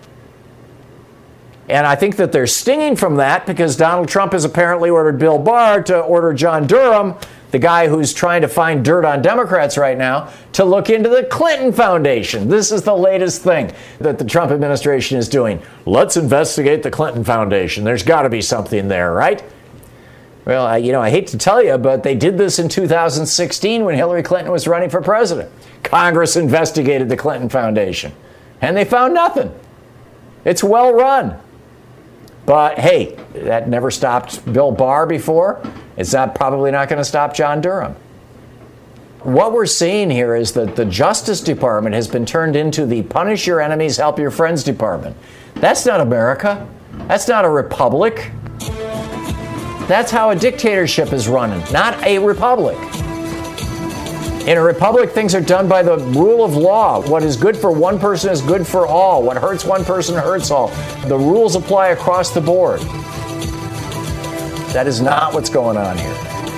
And I think that they're stinging from that because Donald Trump has apparently ordered Bill Barr to order John Durham, the guy who's trying to find dirt on Democrats right now, to look into the Clinton Foundation. This is the latest thing that the Trump administration is doing. Let's investigate the Clinton Foundation. There's got to be something there, right? Well, I hate to tell you, but they did this in 2016 when Hillary Clinton was running for president. Congress investigated the Clinton Foundation, and they found nothing. It's well run. But hey, that never stopped Bill Barr before. It's probably not going to stop John Durham. What we're seeing here is that the Justice Department has been turned into the punish your enemies, help your friends department. That's not America. That's not a republic. That's how a dictatorship is running, not a republic. In a republic, things are done by the rule of law. What is good for one person is good for all. What hurts one person hurts all. The rules apply across the board. That is not what's going on here.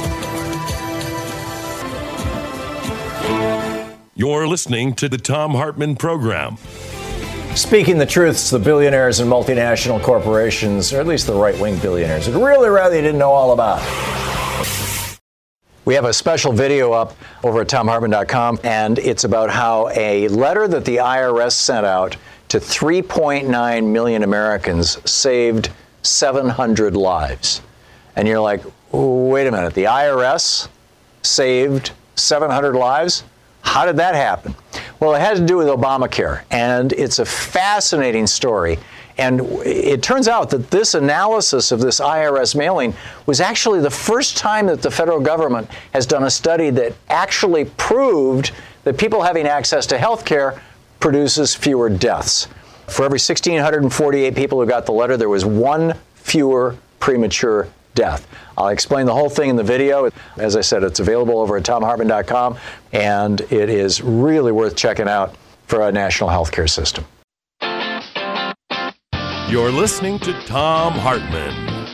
You're listening to the Thom Hartmann Program. Speaking the truths, the billionaires and multinational corporations, or at least the right-wing billionaires, would really rather you didn't know all about. We have a special video up over at ThomHartmann.com, and it's about how a letter that the IRS sent out to 3.9 million Americans saved 700 lives. And you're like, wait a minute, the IRS saved 700 lives? How did that happen? Well, it has to do with Obamacare, and it's a fascinating story. And it turns out that this analysis of this IRS mailing was actually the first time that the federal government has done a study that actually proved that people having access to health care produces fewer deaths. For every 1,648 people who got the letter, there was one fewer premature death. I'll explain the whole thing in the video. As I said, it's available over at ThomHartmann.com, and it is really worth checking out for a national health care system. You're listening to Thom Hartmann.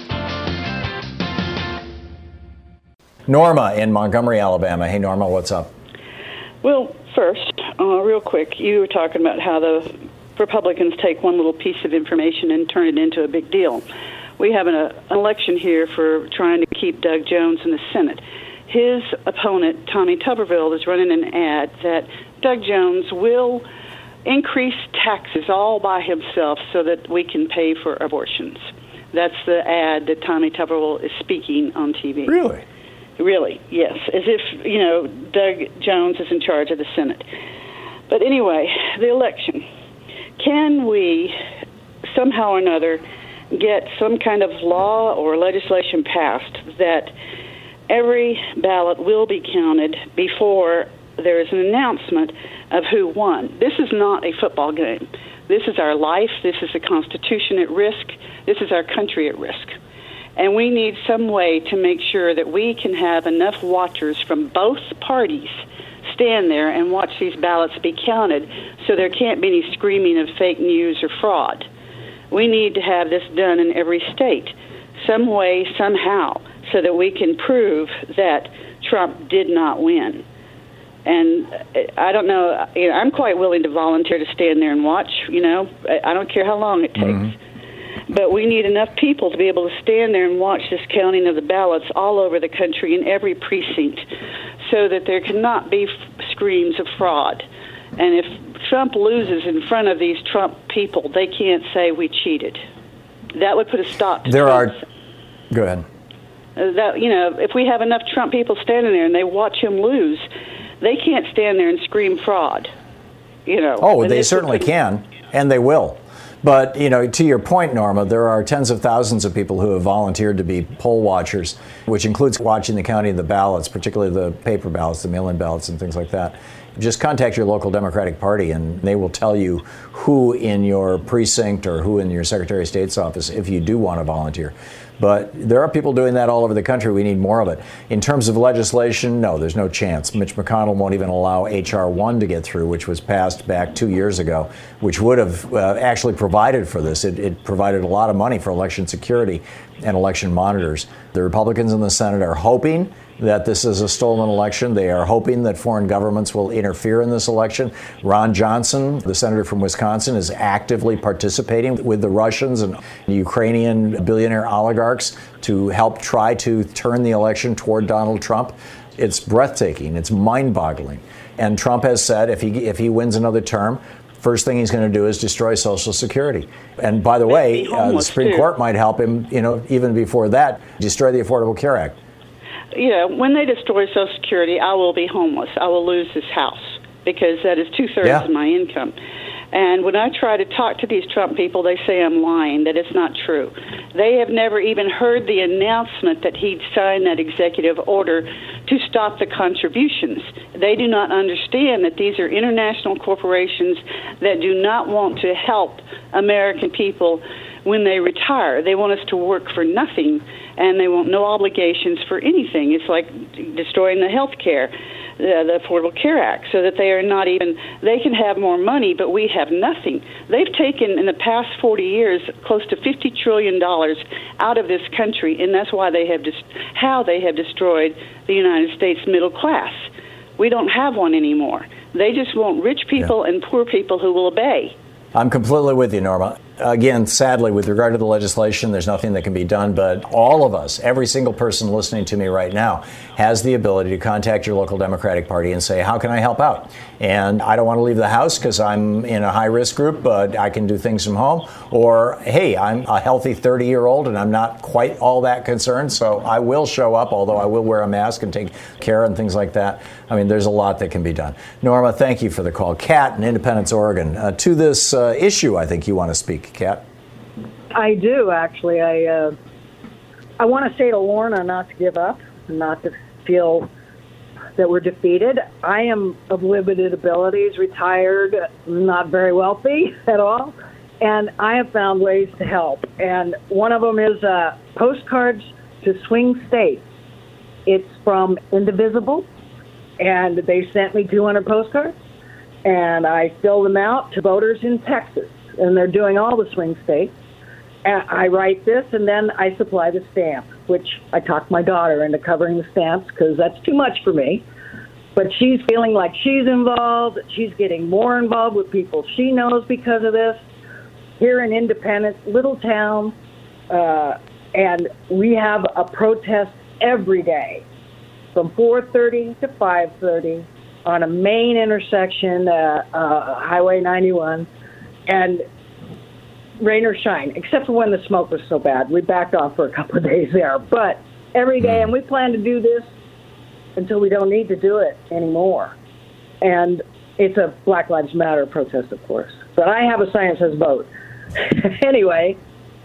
Norma in Montgomery, Alabama. Hey, Norma, what's up? Well, first, real quick, you were talking about how the Republicans take one little piece of information and turn it into a big deal. We have an election here for trying to keep Doug Jones in the Senate. His opponent, Tommy Tuberville, is running an ad that Doug Jones will increase taxes all by himself so that we can pay for abortions. That's the ad that Tommy Tuberville is speaking on TV. Really? Really, yes. As if, Doug Jones is in charge of the Senate. But anyway, the election. Can we somehow or another get some kind of law or legislation passed that every ballot will be counted before there is an announcement of who won? This is not a football game. This is our life. This is the Constitution at risk. This is our country at risk. And we need some way to make sure that we can have enough watchers from both parties stand there and watch these ballots be counted so there can't be any screaming of fake news or fraud. We need to have this done in every state, some way, somehow, so that we can prove that Trump did not win. And I don't know, I'm quite willing to volunteer to stand there and watch, I don't care how long it takes. Mm-hmm. But we need enough people to be able to stand there and watch this counting of the ballots all over the country in every precinct so that there cannot be screams of fraud. And if Trump loses in front of these Trump people, they can't say we cheated. That would put a stop to Trump. Go ahead. If we have enough Trump people standing there and they watch him lose, they can't stand there and scream fraud. Oh, they certainly can, and they will. But, to your point, Norma, there are tens of thousands of people who have volunteered to be poll watchers, which includes watching the counting of the ballots, particularly the paper ballots, the mail-in ballots, and things like that. Just contact your local Democratic Party, and they will tell you who in your precinct or who in your Secretary of State's office, if you do want to volunteer. But there are people doing that all over the country. We need more of it. In terms of legislation, no, there's no chance. Mitch McConnell won't even allow H.R. 1 to get through, which was passed back 2 years ago, which would have actually provided for this. It provided a lot of money for election security and election monitors. The Republicans in the Senate are hoping that this is a stolen election. They are hoping that foreign governments will interfere in this election. Ron Johnson, the senator from Wisconsin, is actively participating with the Russians and Ukrainian billionaire oligarchs to help try to turn the election toward Donald Trump. It's breathtaking. It's mind-boggling. And Trump has said if he wins another term, first thing he's going to do is destroy Social Security. And by the way, the Supreme Court might help him, even before that, destroy the Affordable Care Act. When they destroy Social Security, I will be homeless. I will lose this house because that is 2/3 of my income. And when I try to talk to these Trump people, they say I'm lying, that it's not true. They have never even heard the announcement that he'd signed that executive order to stop the contributions. They do not understand that these are international corporations that do not want to help American people when they retire. They want us to work for nothing, and they want no obligations for anything. It's like destroying the health care, the Affordable Care Act, so that they are not even, they can have more money, but we have nothing. They've taken, in the past 40 years, close to $50 trillion out of this country, and that's why they have how they have destroyed the United States middle class. We don't have one anymore. They just want rich people and poor people who will obey. I'm completely with you, Norma. Again, sadly, with regard to the legislation, there's nothing that can be done, but all of us, every single person listening to me right now, has the ability to contact your local Democratic Party and say, how can I help out? And I don't want to leave the house because I'm in a high-risk group, but I can do things from home. Or, hey, I'm a healthy 30-year-old and I'm not quite all that concerned, so I will show up, although I will wear a mask and take care and things like that. I mean, there's a lot that can be done. Norma, thank you for the call. Kat in Independence, Oregon. To this issue, I think you want to speak, Kat. I do, actually. I want to say to Lorna not to give up, not to feel that we're defeated. I am of limited abilities, retired, not very wealthy at all, and I have found ways to help. And one of them is postcards to swing states. It's from Indivisible, and they sent me 200 postcards, and I filled them out to voters in Texas, and they're doing all the swing states. And I write this, and then I supply the stamp, which I talked my daughter into covering the stamps because that's too much for me. But she's feeling like she's involved. She's getting more involved with people she knows because of this. Here in Independence, little town, and we have a protest every day from 4:30 to 5:30 on a main intersection, Highway 91, and rain or shine, except for when the smoke was so bad. We backed off for a couple of days there. But every day, and we plan to do this until we don't need to do it anymore. And it's a Black Lives Matter protest, of course. But I have a sign that says vote. Anyway,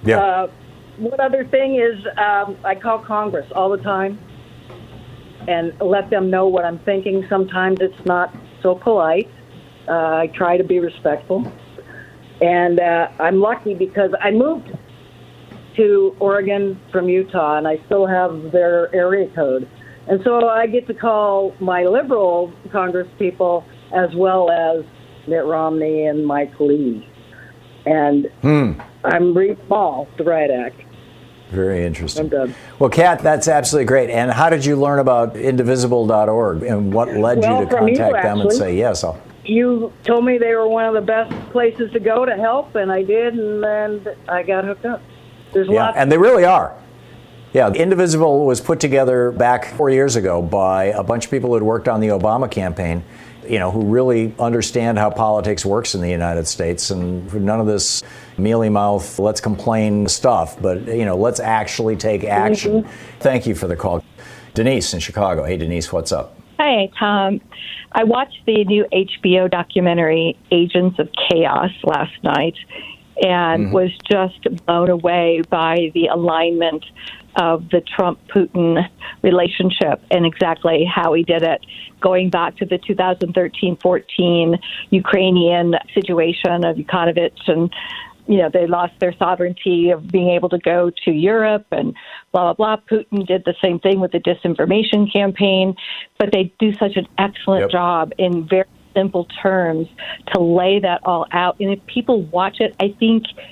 one other thing is I call Congress all the time and let them know what I'm thinking. Sometimes it's not so polite. I try to be respectful. And I'm lucky because I moved to Oregon from Utah, and I still have their area code. And so I get to call my liberal Congress people as well as Mitt Romney and Mike Lee. And I'm reading them all, the Riot Act. Very interesting. I'm done. Well, Kat, that's absolutely great. And how did you learn about Indivisible.org, and what led you to contact them and say, yes, I'll... You told me they were one of the best places to go to help, and I did, and then I got hooked up. There's lots. And they really are. Yeah, Indivisible was put together back 4 years ago by a bunch of people who had worked on the Obama campaign, who really understand how politics works in the United States, and none of this mealy-mouth, let's complain stuff, but, let's actually take action. Mm-hmm. Thank you for the call. Denise in Chicago. Hey, Denise, what's up? Hi, Tom. I watched the new HBO documentary, Agents of Chaos, last night, and was just blown away by the alignment of the Trump-Putin relationship and exactly how he did it, going back to the 2013-14 Ukrainian situation of Yukounovich, and they lost their sovereignty of being able to go to Europe and blah, blah, blah. Putin did the same thing with the disinformation campaign, but they do such an excellent job in very simple terms to lay that all out. And if people watch it, I think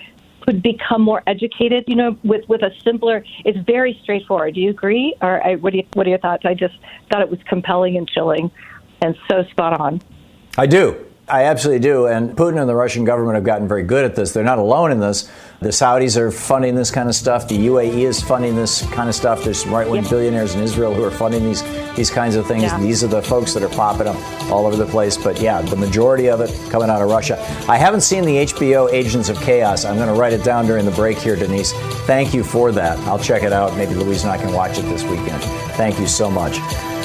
could become more educated, with a simpler, it's very straightforward. Do you agree? Or what are your thoughts? I just thought it was compelling and chilling and so spot on. I do. I absolutely do. And Putin and the Russian government have gotten very good at this. They're not alone in this. The Saudis are funding this kind of stuff. The UAE is funding this kind of stuff. There's right-wing billionaires in Israel who are funding these kinds of things. Yeah. These are the folks that are popping up all over the place. But yeah, the majority of it coming out of Russia. I haven't seen the HBO Agents of Chaos. I'm going to write it down during the break here, Denise. Thank you for that. I'll check it out. Maybe Louise and I can watch it this weekend. Thank you so much.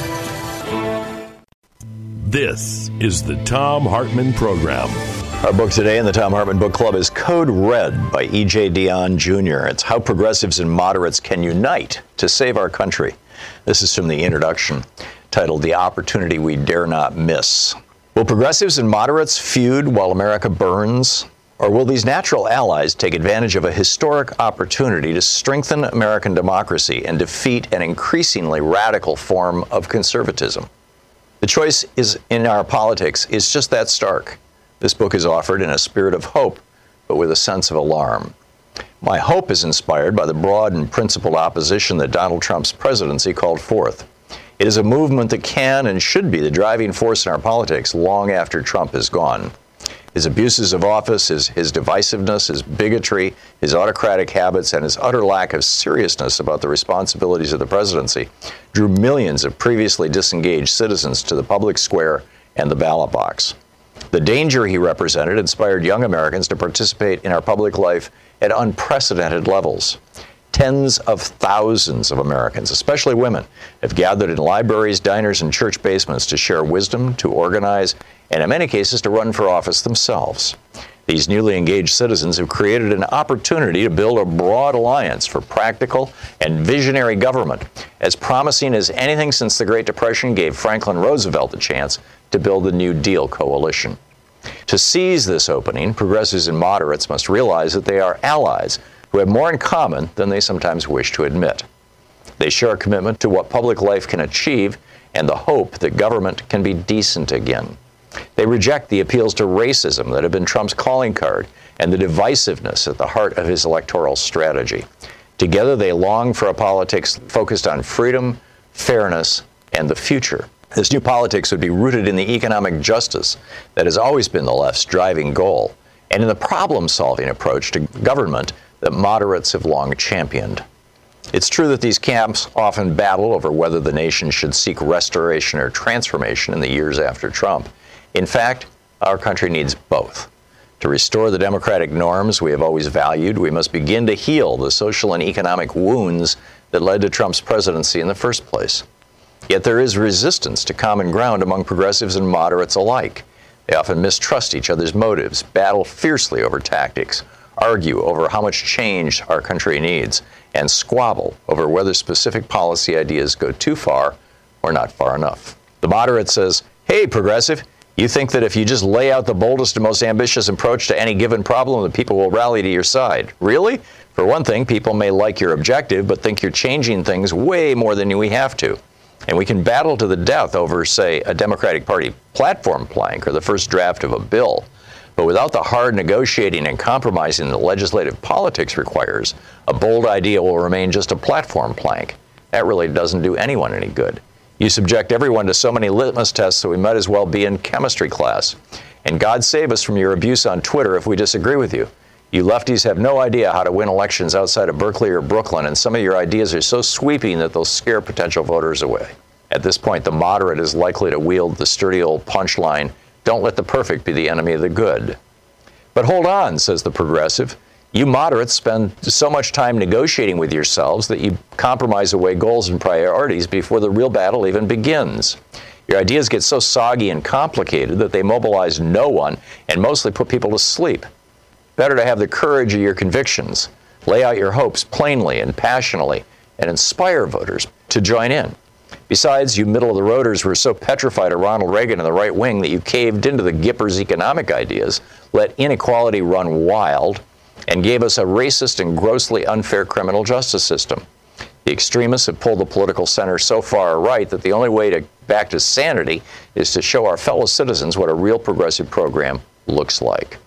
This is the Thom Hartmann Program. Our book today in the Thom Hartmann Book Club is Code Red by E.J. Dionne Jr. It's how progressives and moderates can unite to save our country. This is from the introduction, titled The Opportunity We Dare Not Miss. Will progressives and moderates feud while America burns? Or will these natural allies take advantage of a historic opportunity to strengthen American democracy and defeat an increasingly radical form of conservatism? The choice in our politics is just that stark. This book is offered in a spirit of hope, but with a sense of alarm. My hope is inspired by the broad and principled opposition that Donald Trump's presidency called forth. It is a movement that can and should be the driving force in our politics long after Trump is gone. His abuses of office, his divisiveness, his bigotry, his autocratic habits, and his utter lack of seriousness about the responsibilities of the presidency drew millions of previously disengaged citizens to the public square and the ballot box. The danger he represented inspired young Americans to participate in our public life at unprecedented levels. Tens of thousands of Americans, especially women, have gathered in libraries, diners, and church basements to share wisdom, to organize, and in many cases to run for office themselves. These newly engaged citizens have created an opportunity to build a broad alliance for practical and visionary government, as promising as anything since the Great Depression gave Franklin Roosevelt a chance to build the New Deal coalition. To seize this opening, progressives and moderates must realize that they are allies who have more in common than they sometimes wish to admit. They share a commitment to what public life can achieve and the hope that government can be decent again. They reject the appeals to racism that have been Trump's calling card and the divisiveness at the heart of his electoral strategy. Together, they long for a politics focused on freedom, fairness, and the future. This new politics would be rooted in the economic justice that has always been the left's driving goal, and in the problem-solving approach to government that moderates have long championed. It's true that these camps often battle over whether the nation should seek restoration or transformation in the years after Trump. In fact, our country needs both. To restore the democratic norms we have always valued, we must begin to heal the social and economic wounds that led to Trump's presidency in the first place. Yet there is resistance to common ground among progressives and moderates alike. They often mistrust each other's motives, battle fiercely over tactics, argue over how much change our country needs, and squabble over whether specific policy ideas go too far or not far enough. The moderate says, "Hey, progressive, you think that if you just lay out the boldest and most ambitious approach to any given problem, the people will rally to your side. Really? For one thing, people may like your objective, but think you're changing things way more than we have to. And we can battle to the death over, say, a Democratic Party platform plank or the first draft of a bill. But without the hard negotiating and compromising that legislative politics requires, a bold idea will remain just a platform plank. That really doesn't do anyone any good. You subject everyone to so many litmus tests that we might as well be in chemistry class. And God save us from your abuse on Twitter if we disagree with you. You lefties have no idea how to win elections outside of Berkeley or Brooklyn, and some of your ideas are so sweeping that they'll scare potential voters away." At this point, the moderate is likely to wield the sturdy old punchline, "Don't let the perfect be the enemy of the good." But hold on, says the progressive. You moderates spend so much time negotiating with yourselves that you compromise away goals and priorities before the real battle even begins. Your ideas get so soggy and complicated that they mobilize no one and mostly put people to sleep. Better to have the courage of your convictions, lay out your hopes plainly and passionately, and inspire voters to join in. Besides, you middle-of-the-roaders were so petrified of Ronald Reagan and the right wing that you caved into the Gipper's economic ideas, let inequality run wild, and gave us a racist and grossly unfair criminal justice system. The extremists have pulled the political center so far right that the only way back to sanity is to show our fellow citizens what a real progressive program looks like.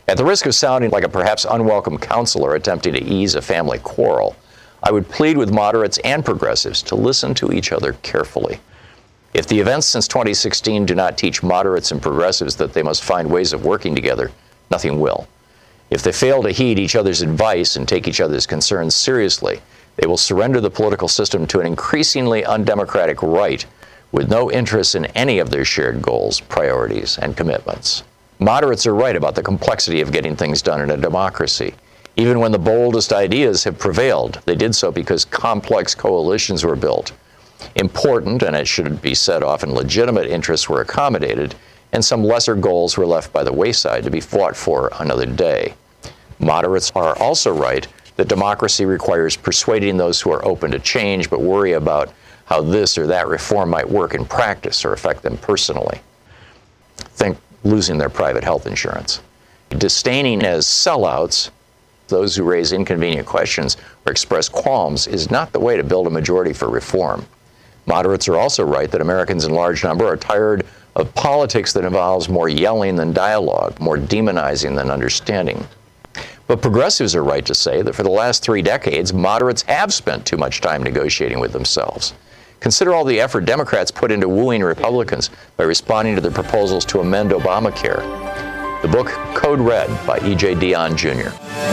At the risk of sounding like a perhaps unwelcome counselor attempting to ease a family quarrel, I would plead with moderates and progressives to listen to each other carefully. If the events since 2016 do not teach moderates and progressives that they must find ways of working together, nothing will. If they fail to heed each other's advice and take each other's concerns seriously, they will surrender the political system to an increasingly undemocratic right with no interest in any of their shared goals, priorities, and commitments. Moderates are right about the complexity of getting things done in a democracy. Even when the boldest ideas have prevailed, they did so because complex coalitions were built. Important, and it should be said often legitimate, interests were accommodated, and some lesser goals were left by the wayside to be fought for another day. Moderates are also right that democracy requires persuading those who are open to change but worry about how this or that reform might work in practice or affect them personally. Think losing their private health insurance. Disdaining as sellouts those who raise inconvenient questions or express qualms is not the way to build a majority for reform. Moderates are also right that Americans in large number are tired of politics that involves more yelling than dialogue, more demonizing than understanding. But progressives are right to say that for the last 3 decades, moderates have spent too much time negotiating with themselves. Consider all the effort Democrats put into wooing Republicans by responding to their proposals to amend Obamacare. The book Code Red by E.J. Dionne Jr.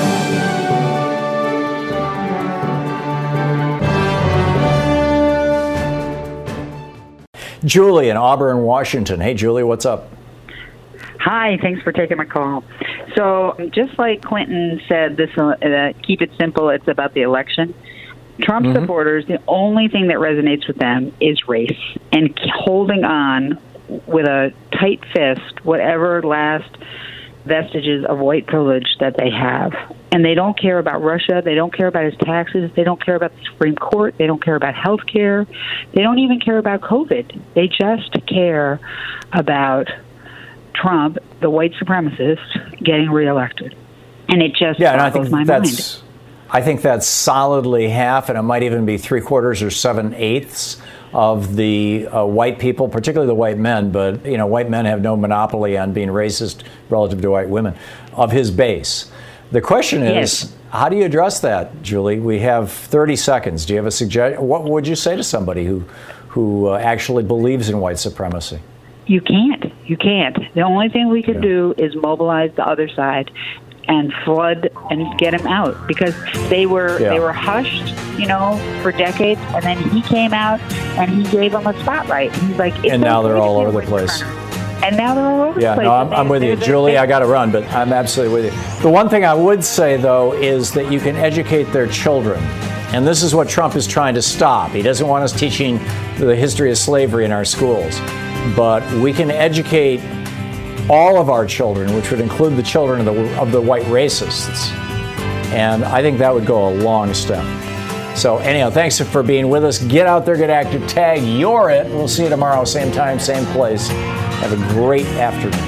Julie in Auburn, Washington. Hey, Julie, what's up? Hi, thanks for taking my call. So just like Clinton said, this keep it simple, it's about the election. Trump supporters, the only thing that resonates with them is race and holding on with a tight fist, whatever last vestiges of white privilege that they have. And they don't care about Russia. They don't care about his taxes. They don't care about the Supreme Court. They don't care about health care. They don't even care about COVID. They just care about Trump, the white supremacist, getting reelected. And it just boggles my mind. I think that's solidly half, and it might even be 3/4 or 7/8 of the white people, particularly the white men, but white men have no monopoly on being racist relative to white women, of his base. The question is, how do you address that, Julie? We have 30 seconds. Do you have a suggestion? What would you say to somebody who actually believes in white supremacy? You can't. You can't. The only thing we could do is mobilize the other side and flood and get him out, because they were hushed, for decades, and then he came out and he gave them a spotlight. He's like, and now they're all over the place. And now they're all over the place. No, I'm with you, Julie. I got to run, but I'm absolutely with you. The one thing I would say, though, is that you can educate their children. And this is what Trump is trying to stop. He doesn't want us teaching the history of slavery in our schools. But we can educate all of our children, which would include the children of the white racists. And I think that would go a long step. So anyhow, thanks for being with us. Get out there, get active, tag You're It. We'll see you tomorrow, same time, same place. Have a great afternoon.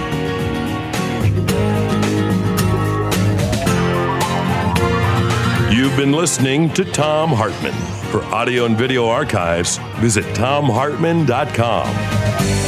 You've been listening to Thom Hartmann. For audio and video archives, visit thomhartmann.com.